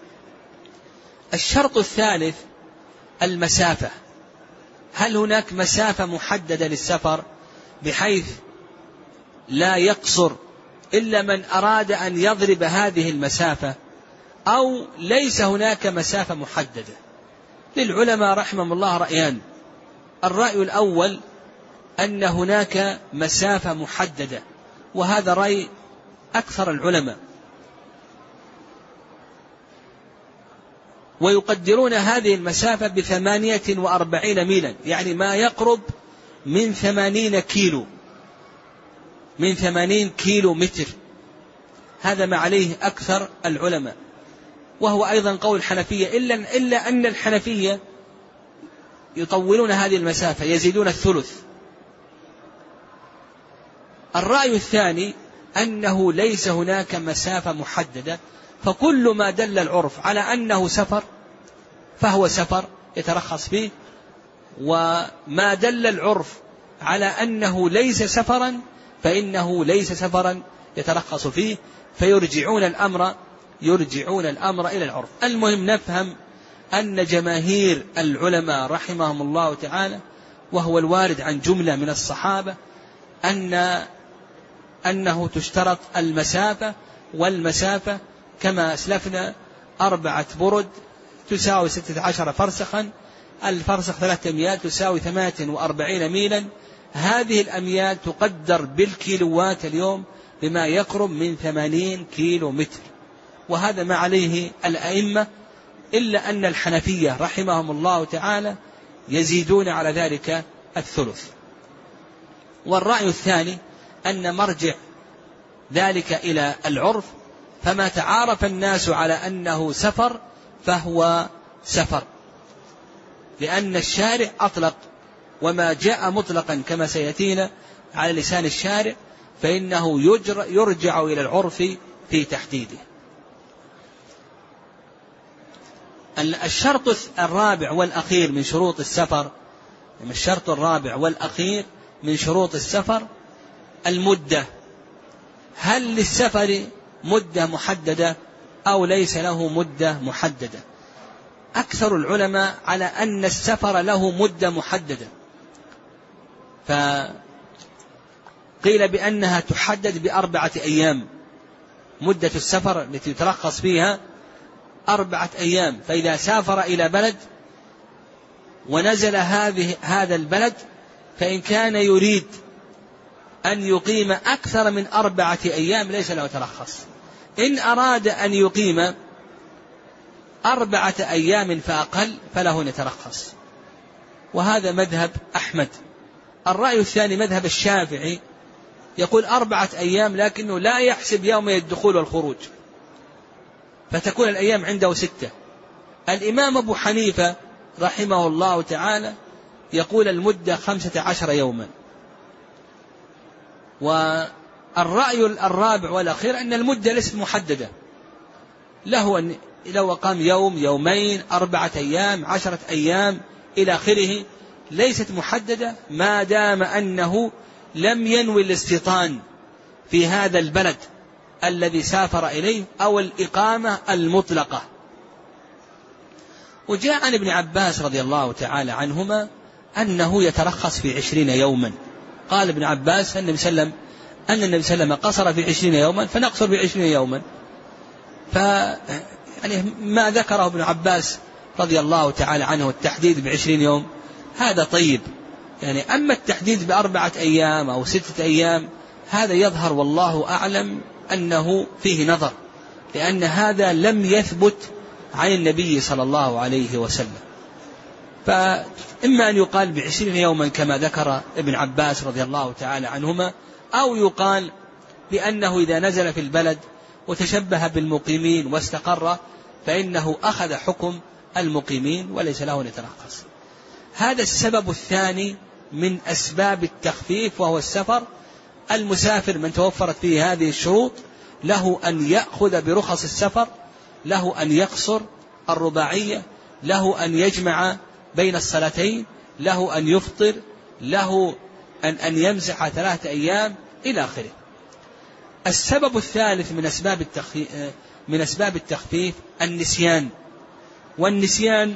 الشرط الثالث المسافة. هل هناك مسافة محددة للسفر بحيث لا يقصر إلا من أراد أن يضرب هذه المسافة، أو ليس هناك مسافة محددة؟ للعلماء رحمهم الله رأيان. الرأي الأول أن هناك مسافة محددة، وهذا رأي أكثر العلماء. ويقدرون هذه المسافة ب48 ميلا، يعني ما يقرب من 80 كيلو، من 80 كيلو متر. هذا ما عليه أكثر العلماء، وهو أيضا قول الحنفية، إلا أن الحنفية يطولون هذه المسافة، يزيدون الثلث. الرأي الثاني أنه ليس هناك مسافة محددة، فكل ما دل العرف على أنه سفر فهو سفر يترخص فيه، وما دل العرف على أنه ليس سفرا فإنه ليس سفرا يترخص فيه، فيرجعون الأمر إلى العرف. المهم نفهم أن جماهير العلماء رحمهم الله تعالى، وهو الوارد عن جملة من الصحابة، أنه تشترط المسافة، والمسافة كما أسلفنا 4 برد تساوي 16 فرسخا، الفرسخ 3 أميال تساوي 48 ميلا. هذه الأميال تقدر بالكيلوات اليوم بما يقرب من 80 كيلو متر، وهذا ما عليه الأئمة، إلا أن الحنفية رحمهم الله تعالى يزيدون على ذلك الثلث. والرأي الثاني أن مرجع ذلك إلى العرف، فما تعارف الناس على أنه سفر فهو سفر، لأن الشارع أطلق، وما جاء مطلقا كما سيأتينا على لسان الشارع فإنه يرجع إلى العرف في تحديده. الشرط الرابع والأخير من شروط السفر، الشرط الرابع والأخير من شروط السفر المدة. هل للسفر مدة محددة أو ليس له مدة محددة؟ أكثر العلماء على أن السفر له مدة محددة، فقيل بأنها تحدد ب4 أيام، مدة السفر التي يترخص فيها 4 أيام. فإذا سافر إلى بلد ونزل هذا البلد، فإن كان يريد أن يقيم أكثر من 4 أيام ليس له ترخص. إن أراد أن يقيم 4 أيام فأقل فله يترخص، وهذا مذهب أحمد. الرأي الثاني مذهب الشافعي، يقول 4 أيام لكنه لا يحسب يوم الدخول والخروج، فتكون الأيام عنده 6. الإمام أبو حنيفة رحمه الله تعالى يقول المدة 15 يوما. والرأي الرابع والأخير أن المدة ليست محددة، له أن لو أقام يوم، يومين، 4 أيام، 10 أيام إلى آخره، ليست محددة ما دام أنه لم ينوي الاستيطان في هذا البلد الذي سافر إليه أو الإقامة المطلقة. وجاء عن ابن عباس رضي الله تعالى عنهما أنه يترخص في 20 يوما. قال ابن عباس أن النبي صلى الله عليه وسلم قصر في 20 يوما فنقصر في 20 يوما. يعني ما ذكره ابن عباس رضي الله تعالى عنه التحديد ب20 يوم هذا طيب، يعني أما التحديد ب4 أيام أو 6 أيام هذا يظهر والله أعلم أنه فيه نظر، لأن هذا لم يثبت عن النبي صلى الله عليه وسلم. فإما أن يقال ب20 يوما كما ذكر ابن عباس رضي الله تعالى عنهما، أو يقال بأنه إذا نزل في البلد وتشبه بالمقيمين واستقر فإنه أخذ حكم المقيمين وليس له أن يترخص. هذا السبب الثاني من أسباب التخفيف، وهو السفر. المسافر من توفرت فيه هذه الشروط له أن يأخذ برخص السفر، له أن يقصر الرباعية، له أن يجمع بين الصلاتين، له أن يفطر، له أن يمسح 3 أيام إلى آخره. السبب الثالث من أسباب التخفيف النسيان. والنسيان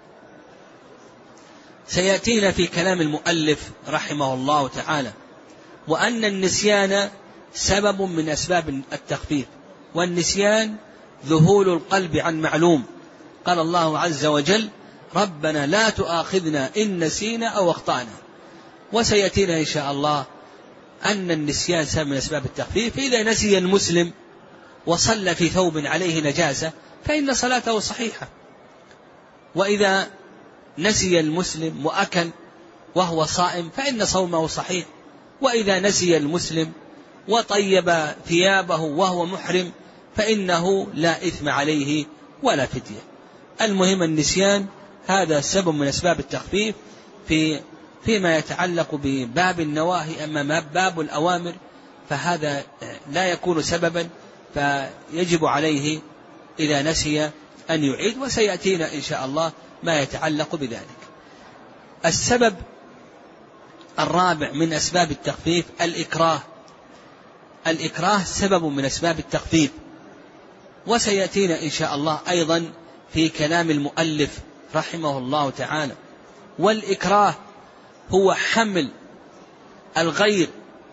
سيأتينا في كلام المؤلف رحمه الله تعالى، وأن النسيان سبب من أسباب التخفيف. والنسيان ذهول القلب عن معلوم. قال الله عز وجل: ربنا لا تؤاخذنا إن نسينا أو أخطأنا. وسيأتينا إن شاء الله أن النسيان سبب من أسباب التخفيف. إذا نسي المسلم وصلى في ثوب عليه نجاسة فإن صلاته صحيحة، وإذا نسي المسلم وأكل وهو صائم فإن صومه صحيح، وإذا نسي المسلم وطيب ثيابه وهو محرم فإنه لا إثم عليه ولا فدية. المهم النسيان هذا سبب من أسباب التخفيف فيما يتعلق بباب النواهي. أما باب الأوامر فهذا لا يكون سببا، فيجب عليه إذا نسي أن يعيد، وسيأتينا إن شاء الله ما يتعلق بذلك. السبب الرابع من أسباب التخفيف الإكراه. الإكراه سبب من أسباب التخفيف، وسيأتينا إن شاء الله أيضا في كلام المؤلف رحمه الله تعالى. والإكراه هو حمل الغير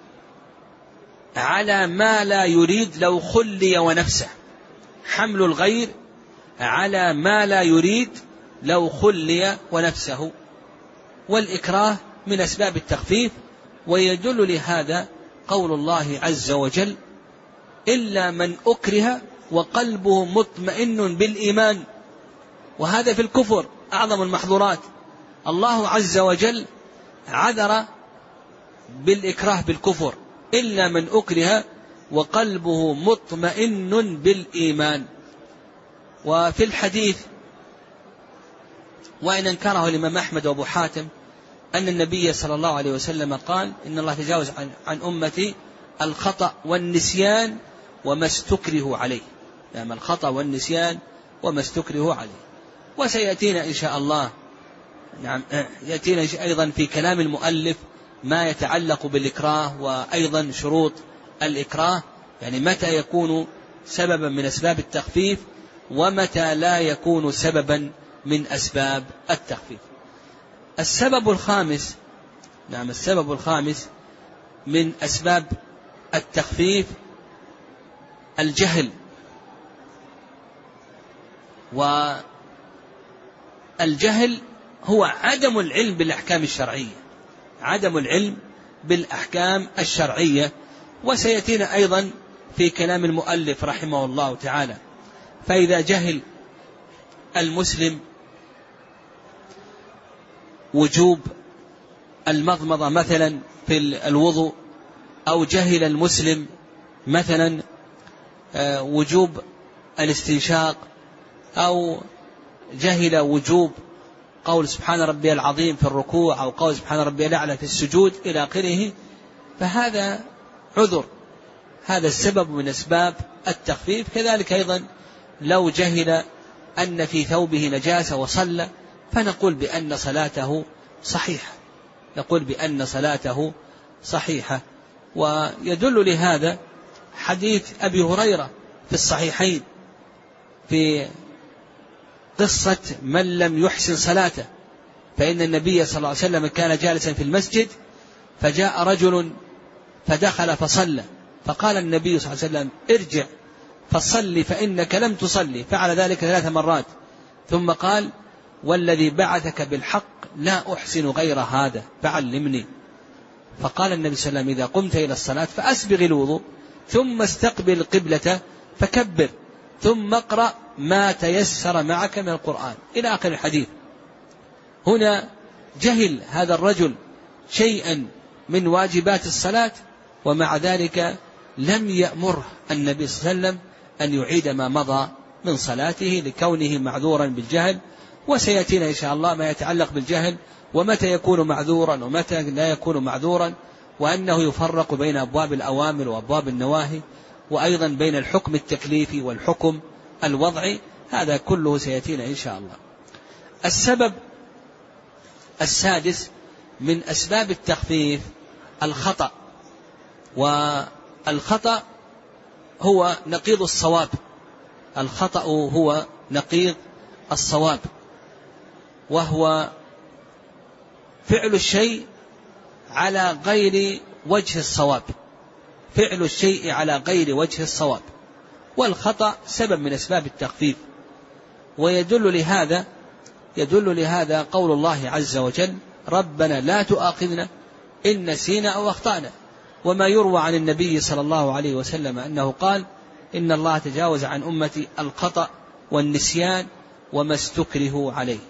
على ما لا يريد لو خلي ونفسه، حمل الغير على ما لا يريد لو خلي ونفسه. والإكراه من أسباب التخفيف، ويدل لهذا قول الله عز وجل: إلا من أكره وقلبه مطمئن بالإيمان. وهذا في الكفر أعظم المحظورات. الله عز وجل عذر بالإكراه بالكفر: إلا من أكره وقلبه مطمئن بالإيمان. وفي الحديث وإن انكره الإمام أحمد وأبو حاتم أن النبي صلى الله عليه وسلم قال: إن الله تجاوز عن أمتي الخطأ والنسيان وما استكره عليه. يعني الخطأ والنسيان وما استكره عليه. وسيأتينا إن شاء الله يأتينا أيضا في كلام المؤلف ما يتعلق بالإكراه، وأيضا شروط الإكراه، يعني متى يكون سببا من أسباب التخفيف ومتى لا يكون سببا من أسباب التخفيف. السبب الخامس السبب الخامس من أسباب التخفيف الجهل. والجهل هو عدم العلم بالأحكام الشرعية، عدم العلم بالأحكام الشرعية. وسيأتينا أيضا في كلام المؤلف رحمه الله تعالى. فإذا جهل المسلم وجوب المضمضة مثلا في الوضوء، أو جهل المسلم مثلا وجوب الاستنشاق، أو جهل وجوب قول سبحان ربي العظيم في الركوع، أو قول سبحان ربي الأعلى في السجود إلى آخره، فهذا عذر، هذا السبب من أسباب التخفيف. كذلك أيضا لو جهل أن في ثوبه نجاسة وصلى فنقول بأن صلاته صحيحة، نقول بأن صلاته صحيحة. ويدل لهذا حديث أبي هريرة في الصحيحين في قصة من لم يحسن صلاته، فإن النبي صلى الله عليه وسلم كان جالسا في المسجد فجاء رجل فدخل فصلى، فقال النبي صلى الله عليه وسلم: ارجع فصلي فإنك لم تصلي. فعل ذلك 3 مرات، ثم قال: والذي بعثك بالحق لا أحسن غير هذا فعلمني. فقال النبي صلى الله عليه وسلم: إذا قمت إلى الصلاة فأسبغ الوضوء، ثم استقبل القبلة فكبر، ثم اقرأ ما تيسر معك من القرآن، إلى آخر الحديث. هنا جهل هذا الرجل شيئا من واجبات الصلاة، ومع ذلك لم يأمره النبي صلى الله عليه وسلم أن يعيد ما مضى من صلاته لكونه معذورا بالجهل. وسيأتينا إن شاء الله ما يتعلق بالجهل، ومتى يكون معذورا ومتى لا يكون معذورا، وأنه يفرق بين أبواب الأوامر وأبواب النواهي، وأيضا بين الحكم التكليفي والحكم الوضعي. هذا كله سيأتينا إن شاء الله. السبب السادس من أسباب التخفيف الخطأ. والخطأ هو نقيض الصواب، الخطأ هو نقيض الصواب، وهو فعل الشيء على غير وجه الصواب، فعل الشيء على غير وجه الصواب. والخطأ سبب من أسباب التخفيف. ويدل لهذا قول الله عز وجل: ربنا لا تؤاخذنا إن نسينا أو أخطأنا. وما يروى عن النبي صلى الله عليه وسلم أنه قال: إن الله تجاوز عن أمتي الخطأ والنسيان وما استكرهوا عليه.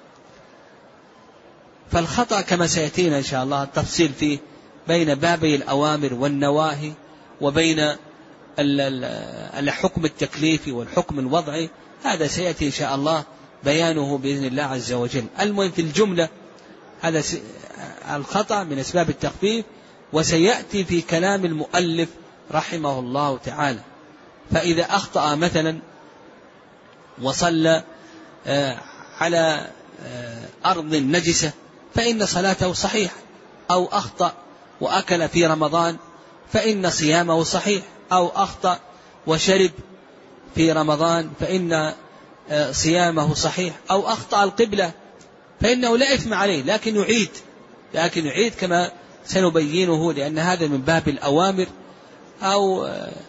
فالخطأ كما سيأتينا إن شاء الله التفصيل فيه بين بابي الأوامر والنواهي وبين الحكم التكليفي والحكم الوضعي، هذا سيأتي إن شاء الله بيانه بإذن الله عز وجل. المهم في الجملة هذا الخطأ من أسباب التخفيف، وسيأتي في كلام المؤلف رحمه الله تعالى. فإذا أخطأ مثلا وصلى على أرض نجسة فإن صلاته صحيحة، أو أخطأ وأكل في رمضان فإن صيامه صحيح، أو أخطأ وشرب في رمضان فإن صيامه صحيح، أو أخطأ القبلة فإنه لا إثم عليه، لكن يعيد كما سنبينه، لأن هذا من باب الأوامر أو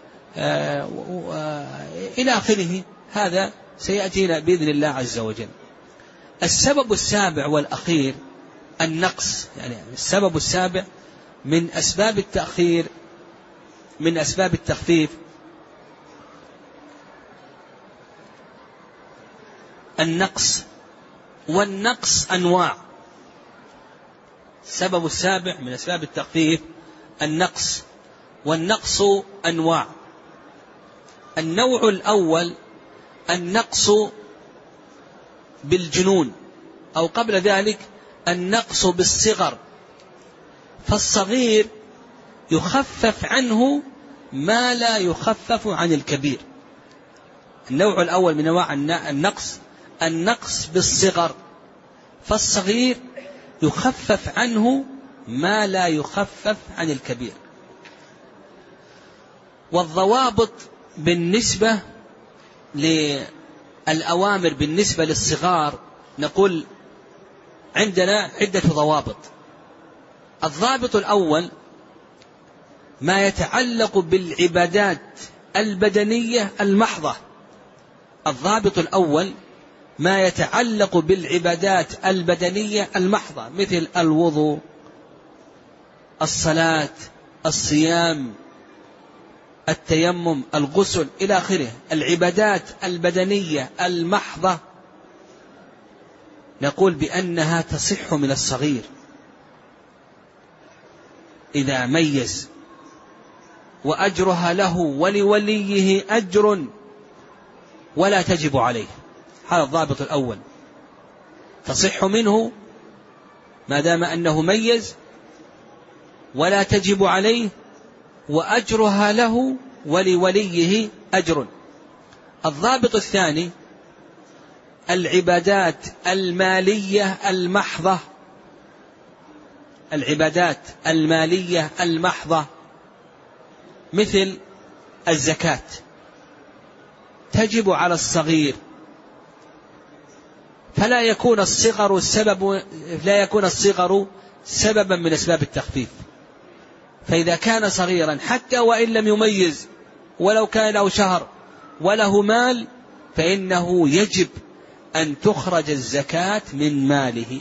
إلى آخره. هذا سيأتينا بإذن الله عز وجل. السبب السابع والأخير النقص، يعني السبب السابع من أسباب التأخير، من أسباب التخفيف النقص. والنقص أنواع. السبب السابع من أسباب التخفيف النقص، والنقص أنواع. النوع الأول النقص بالجنون، أو قبل ذلك النقص بالصغر. فالصغير يخفف عنه ما لا يخفف عن الكبير. النوع الأول من أنواع النقص بالصغر، فالصغير يخفف عنه ما لا يخفف عن الكبير. والضوابط بالنسبة للأوامر بالنسبة للصغار نقول عندنا عدة ضوابط. الضابط الأول ما يتعلق بالعبادات البدنية المحضة. الضابط الأول ما يتعلق بالعبادات البدنية المحضة، مثل الوضوء، الصلاة، الصيام، التيمم، الغسل إلى آخره. العبادات البدنية المحضة نقول بأنها تصح من الصغير إذا ميز، وأجرها له ولوليه أجر ولا تجب عليه. هذا الضابط الأول، تصح منه ما دام أنه ميز، ولا تجب عليه، وأجرها له ولوليه أجر. الضابط الثاني العبادات المالية المحضة. العبادات المالية المحضة مثل الزكاة تجب على الصغير، فلا يكون الصغر سببا من أسباب التخفيف. فإذا كان صغيرا حتى وإن لم يميز، ولو كان له شهر وله مال، فإنه يجب أن تخرج الزكاة من ماله.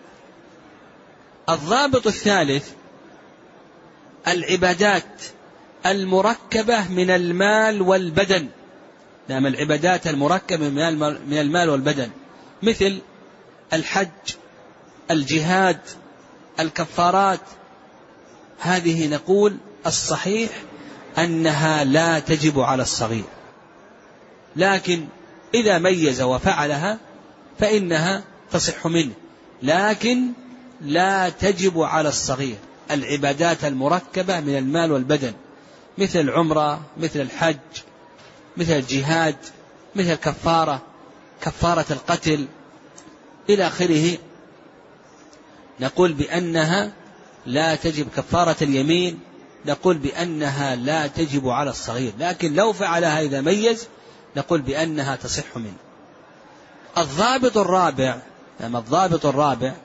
الضابط الثالث العبادات المركبة من المال والبدن. نعم، العبادات المركبة من المال والبدن مثل الحج، الجهاد، الكفارات. هذه نقول الصحيح أنها لا تجب على الصغير، لكن إذا ميز وفعلها فإنها تصح منه، لكن لا تجب على الصغير. العبادات المركبة من المال والبدن مثل العمرة، مثل الحج، مثل الجهاد، مثل كفارة القتل إلى آخره، نقول بأنها لا تجب. كفارة اليمين نقول بأنها لا تجب على الصغير، لكن لو فعلها إذا ميز نقول بأنها تصح منه. الضابط الرابع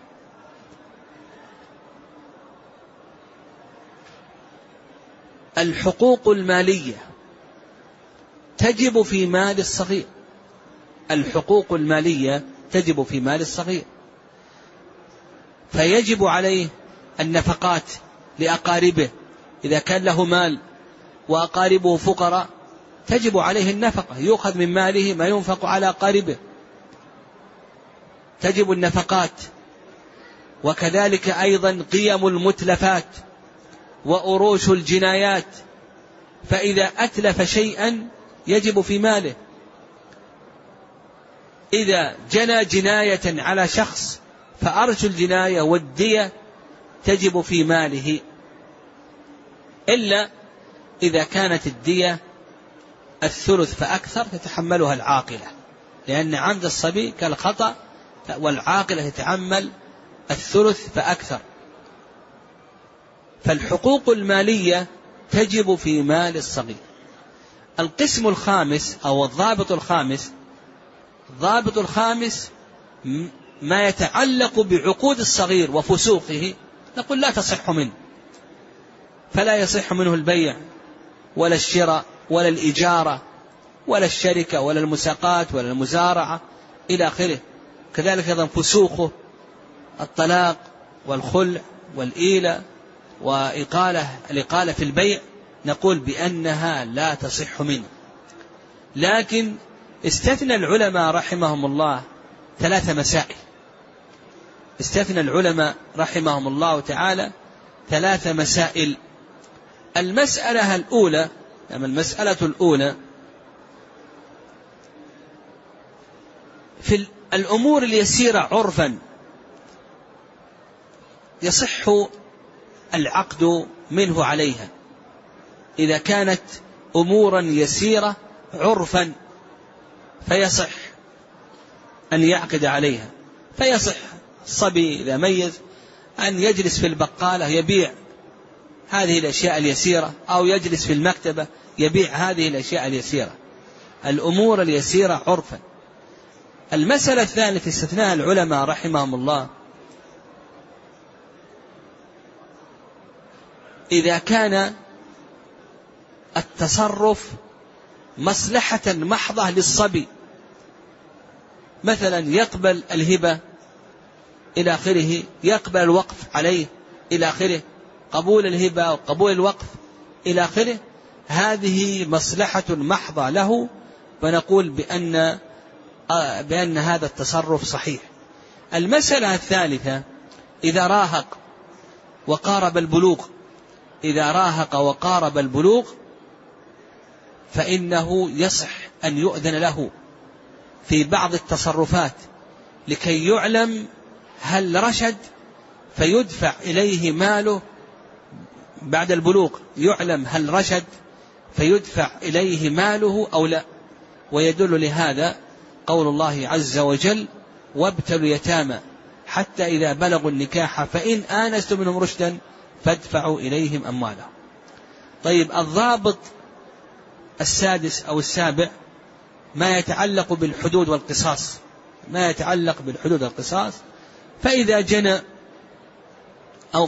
الحقوق المالية تجب في مال الصغير. الحقوق المالية تجب في مال الصغير، فيجب عليه النفقات لأقاربه. إذا كان له مال وأقاربه فقراء تجب عليه النفقة، يؤخذ من ماله ما ينفق على أقاربه. تجب النفقات، وكذلك أيضا قيم المتلفات وأروش الجنايات، فإذا أتلف شيئا يجب في ماله. إذا جنى جناية على شخص فأرش الجناية والدية تجب في ماله، إلا إذا كانت الدية الثلث فأكثر تتحملها العاقلة، لأن عمد الصبي كالخطأ، والعاقلة تتحمل الثلث فأكثر. فالحقوق المالية تجب في مال الصغير. القسم الخامس أو الضابط الخامس ما يتعلق بعقود الصغير وفسوقه، نقول لا تصح منه، فلا يصح منه البيع ولا الشراء ولا الإجارة ولا الشركة ولا المساقات ولا المزارعة إلى آخره. كذلك أيضا فسوقه الطلاق والخلع والإيلة والإقالة في البيع، نقول بأنها لا تصح منه. لكن استثنى العلماء رحمهم الله 3 مسائل. استثنى العلماء رحمهم الله تعالى 3 مسائل. المسألة الأولى في الأمور اليسيرة عرفا يصح العقد منه عليها. إذا كانت أمورا يسيرة عرفا فيصح أن يعقد عليها. فيصح الصبي إذا ميز أن يجلس في البقالة يبيع هذه الأشياء اليسيرة، أو يجلس في المكتبة يبيع هذه الأشياء اليسيرة، الأمور اليسيرة عرفا. المسألة الثالثة استثناء العلماء رحمهم الله إذا كان التصرف مصلحة محضة للصبي، مثلا يقبل الهبة إلى آخره، يقبل الوقف عليه إلى آخره، قبول الهبة وقبول الوقف إلى آخره، هذه مصلحة محضة له، فنقول بأن هذا التصرف صحيح. المسألة الثالثة إذا راهق وقارب البلوغ فإنه يصح أن يؤذن له في بعض التصرفات لكي يعلم هل رشد فيدفع إليه ماله بعد البلوغ، يعلم هل رشد فيدفع إليه ماله أو لا. ويدل لهذا قول الله عز وجل: وابتلوا اليتامى حتى إذا بلغوا النكاح فإن آنستم منهم رشدا فادفعوا إليهم أموالهم. طيب، الضابط السادس أو السابع ما يتعلق بالحدود والقصاص. فإذا جنى أو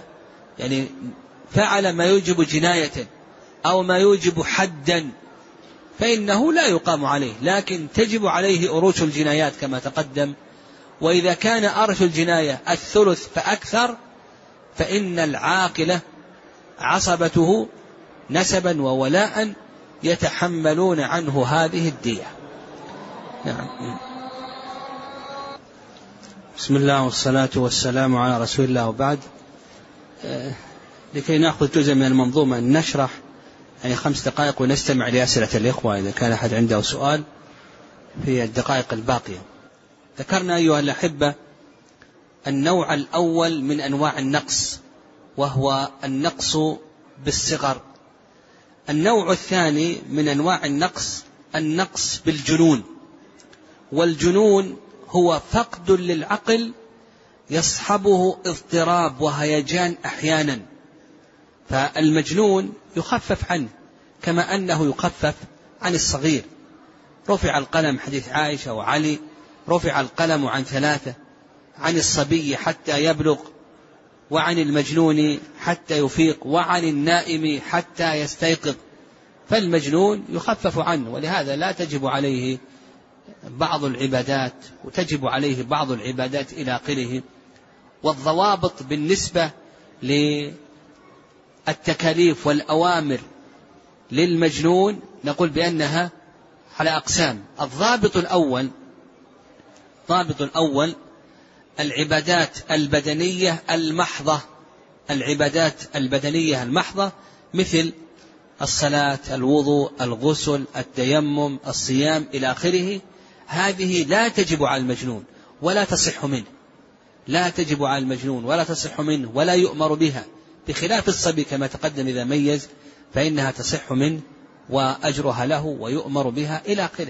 فعل ما يوجب جناية أو ما يوجب حدا فإنه لا يقام عليه، لكن تجب عليه أروش الجنايات كما تقدم. وإذا كان أرش الجناية الثلث فأكثر فإن العاقلة عصبته نسبا وولاء يتحملون عنه هذه الدية. نعم. بسم الله والصلاة والسلام على رسول الله، وبعد. لكي نأخذ جزء من المنظومة نشرح 5 دقائق ونستمع لأسئلة الإخوة إذا كان أحد عنده سؤال في الدقائق الباقية. ذكرنا أيها الأحبة النوع الأول من أنواع النقص، وهو النقص بالصغر. النوع الثاني من أنواع النقص بالجنون. والجنون هو فقد للعقل يصحبه اضطراب وهيجان أحيانا، فالمجنون يخفف عنه كما أنه يخفف عن الصغير. رفع القلم، حديث عائشة وعلي، رفع القلم عن 3: عن الصبي حتى يبلغ، وعن المجنون حتى يفيق، وعن النائم حتى يستيقظ. فالمجنون يخفف عنه، ولهذا لا تجب عليه بعض العبادات وتجب عليه بعض العبادات إلى آخره. والضوابط بالنسبة للتكاليف والأوامر للمجنون نقول بأنها على أقسام. الضابط الأول الضابط الأول العبادات البدنية المحضة، العبادات البدنية المحضة مثل الصلاة، الوضوء، الغسل، التيمم، الصيام إلى آخره، هذه لا تجب على المجنون ولا تصح منه، لا تجب على المجنون ولا تصح منه ولا يؤمر بها، بخلاف الصبي كما تقدم إذا ميز فإنها تصح منه وأجرها له ويؤمر بها إلى آخره.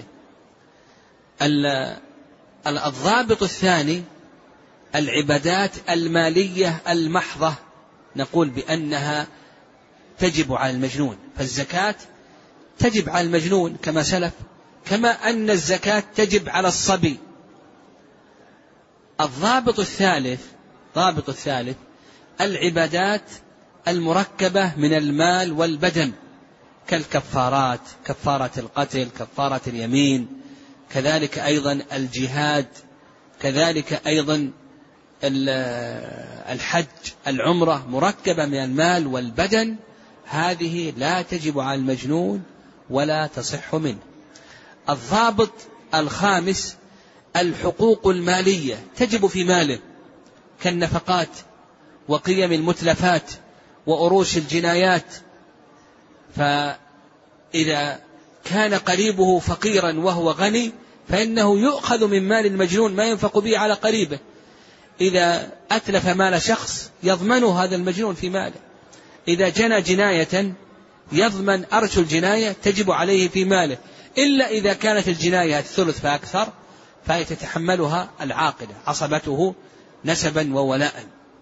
الضابط الثاني العبادات المالية المحضة، نقول بأنها تجب على المجنون، فالزكاة تجب على المجنون كما سلف، كما أن الزكاة تجب على الصبي. الضابط الثالث العبادات المركبة من المال والبدن كالكفارات، كفارة القتل، كفارة اليمين، كذلك أيضا الجهاد، كذلك أيضا الحج، العمرة مركبة من المال والبدن، هذه لا تجب على المجنون ولا تصح منه. الضابط الخامس الحقوق المالية تجب في ماله كالنفقات وقيم المتلفات وأروش الجنايات، فإذا كان قريبه فقيرا وهو غني فإنه يؤخذ من مال المجنون ما ينفق به على قريبه، إذا أتلف مال شخص يضمنه هذا المجنون في ماله، إذا جنى جناية يضمن أرش الجناية تجب عليه في ماله، إلا إذا كانت الجناية الثلث فأكثر فيتحملها العاقلة عصبته نسبا وولاء.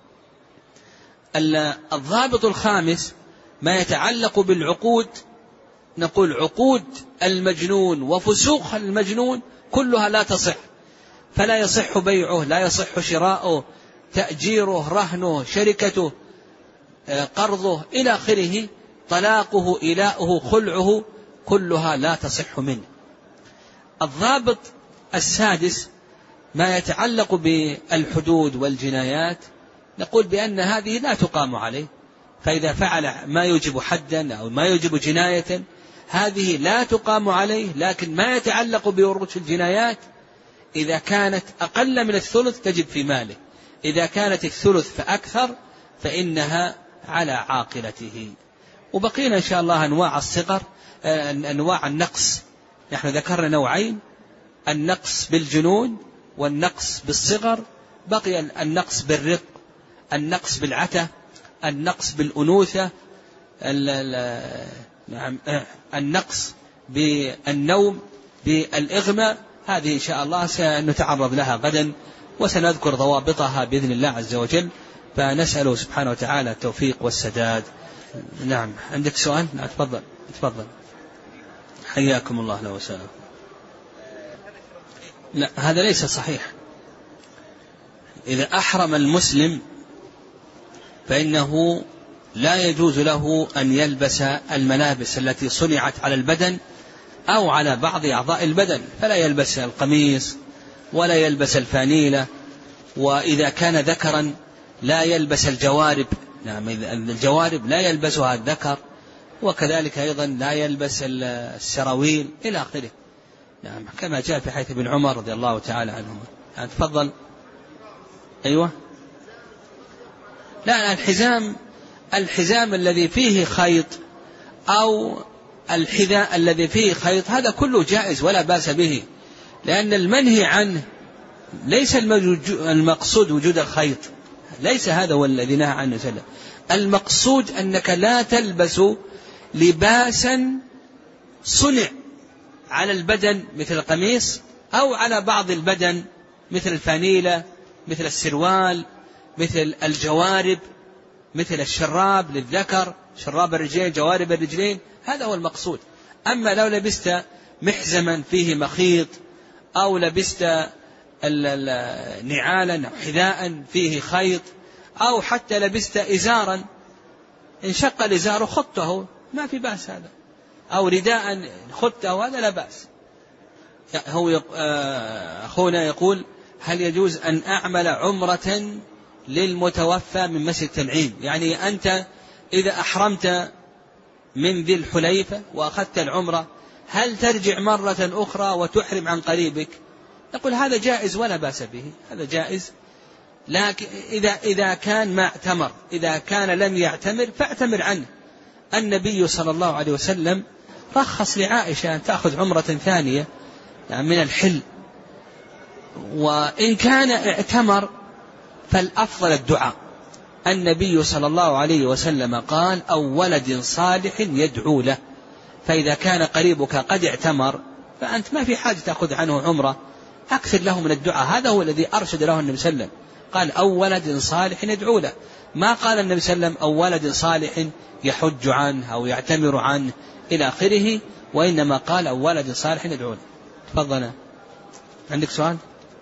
الضابط الخامس ما يتعلق بالعقود، نقول عقود المجنون وفسوق المجنون كلها لا تصح، فلا يصح بيعه، لا يصح شراؤه، تأجيره، رهنه، شركته، قرضه إلى آخره، طلاقه، إيلاؤه، خلعه، كلها لا تصح منه. الضابط السادس ما يتعلق بالحدود والجنايات، نقول بأن هذه لا تقام عليه، فإذا فعل ما يوجب حدا أو ما يوجب جناية هذه لا تقام عليه، لكن ما يتعلق بوروث الجنايات إذا كانت أقل من الثلث تجب في ماله، إذا كانت الثلث فأكثر فإنها على عاقلته. وبقينا إن شاء الله أنواع الصغر، أنواع النقص، نحن ذكرنا نوعين، النقص بالجنون والنقص بالصغر، بقي النقص بالرق، النقص بالعتة، النقص بالأنوثة، النقص بالنوم، بالإغماء، هذه إن شاء الله سنتعرض لها غدا وسنذكر ضوابطها بإذن الله عز وجل، فنسأله سبحانه وتعالى التوفيق والسداد. نعم، عندك سؤال؟ نعم، تفضل. حياكم الله. لو سأله. لا، هذا ليس صحيح. إذا أحرم المسلم فإنه لا يجوز له أن يلبس الملابس التي صنعت على البدن أو على بعض أعضاء البدن، فلا يلبس القميص ولا يلبس الفانيلة، وإذا كان ذكرا لا يلبس الجوارب، نعم، الجوارب لا يلبسها الذكر، وكذلك أيضا لا يلبس السراويل إلى آخره، نعم، كما جاء في حديث ابن عمر رضي الله تعالى عنهما. يعني تفضل. أيوة. لا، الحزام الذي فيه خيط أو الحذاء الذي فيه خيط هذا كله جائز ولا بأس به، لأن المنهي عنه ليس المقصود وجود الخيط، ليس هذا هو الذي نهى عنه سلم. المقصود أنك لا تلبس لباسا صنع على البدن مثل القميص أو على بعض البدن مثل الفانيلة، مثل السروال، مثل الجوارب، مثل الشراب للذكر، شراب الرجلين، جوارب الرجلين، هذا هو المقصود. أما لو لبست محزما فيه مخيط أو لبست نعالا حذاء فيه خيط أو حتى لبست إزارا انشق الإزار خطه ما في بأس هذا، أو رداء خطه هذا لا بأس. هو أخونا يقول هل يجوز أن أعمل عمرة للمتوفى من مسجد تنعيم؟ يعني أنت إذا أحرمت من ذي الحليفة وأخذت العمرة هل ترجع مرة أخرى وتحرم عن قريبك؟ نقول هذا جائز ولا بأس به، هذا جائز. لكن إذا كان ما اعتمر، إذا كان لم يعتمر فاعتمر عنه. النبي صلى الله عليه وسلم رخص لعائشة أن تأخذ عمرة ثانية يعني من الحل. وإن كان اعتمر فالأفضل الدعاء. النبي صلى الله عليه وسلم قال أو ولد صالح يدعو له. فإذا كان قريبك قد اعتمر فأنت ما في حاجة تأخذ عنه عمرة، أكثر له من الدعاء. هذا هو الذي أرشد له النبي صلى الله عليه وسلم، قال أو ولد صالح يدعو له. ما قال النبي صلى الله عليه وسلم أو ولد صالح يحج عنه أو يعتمر عنه إلى آخره، وإنما قال أو ولد صالح يدعو له. تفضل. عندك سؤال؟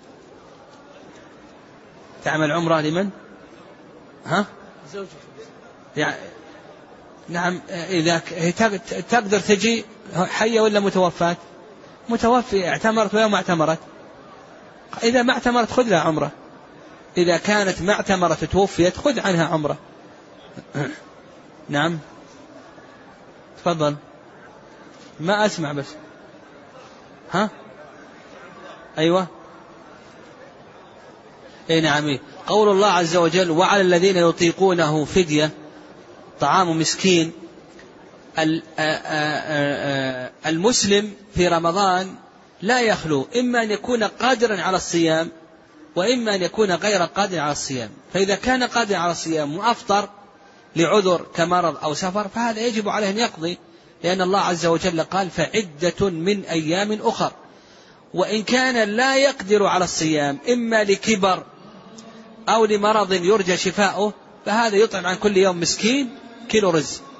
تعمل عمرة لمن؟ ها؟ زوجك. يعني نعم، إذا تقدر تجي حية ولا متوفاة؟ متوفي، اعتمرت ولا ما اعتمرت؟ إذا ما اعتمرت خذ لها عمرة. إذا كانت ما اعتمرت توفيت خذ عنها عمرة. نعم تفضل. ما أسمع بس. ها؟ أيوة. إيه نعم. قول الله عز وجل وعلى الذين يطيقونه فدية طعام مسكين. المسلم في رمضان لا يخلو إما أن يكون قادرا على الصيام وإما أن يكون غير قادر على الصيام. فإذا كان قادر على الصيام وأفطر لعذر كمرض أو سفر فهذا يجب عليه أن يقضي، لأن الله عز وجل قال فعدة من أيام أخر. وإن كان لا يقدر على الصيام إما لكبر أو لمرض يرجى شفاؤه فهذا يطعم عن كل يوم مسكين كيلو رز.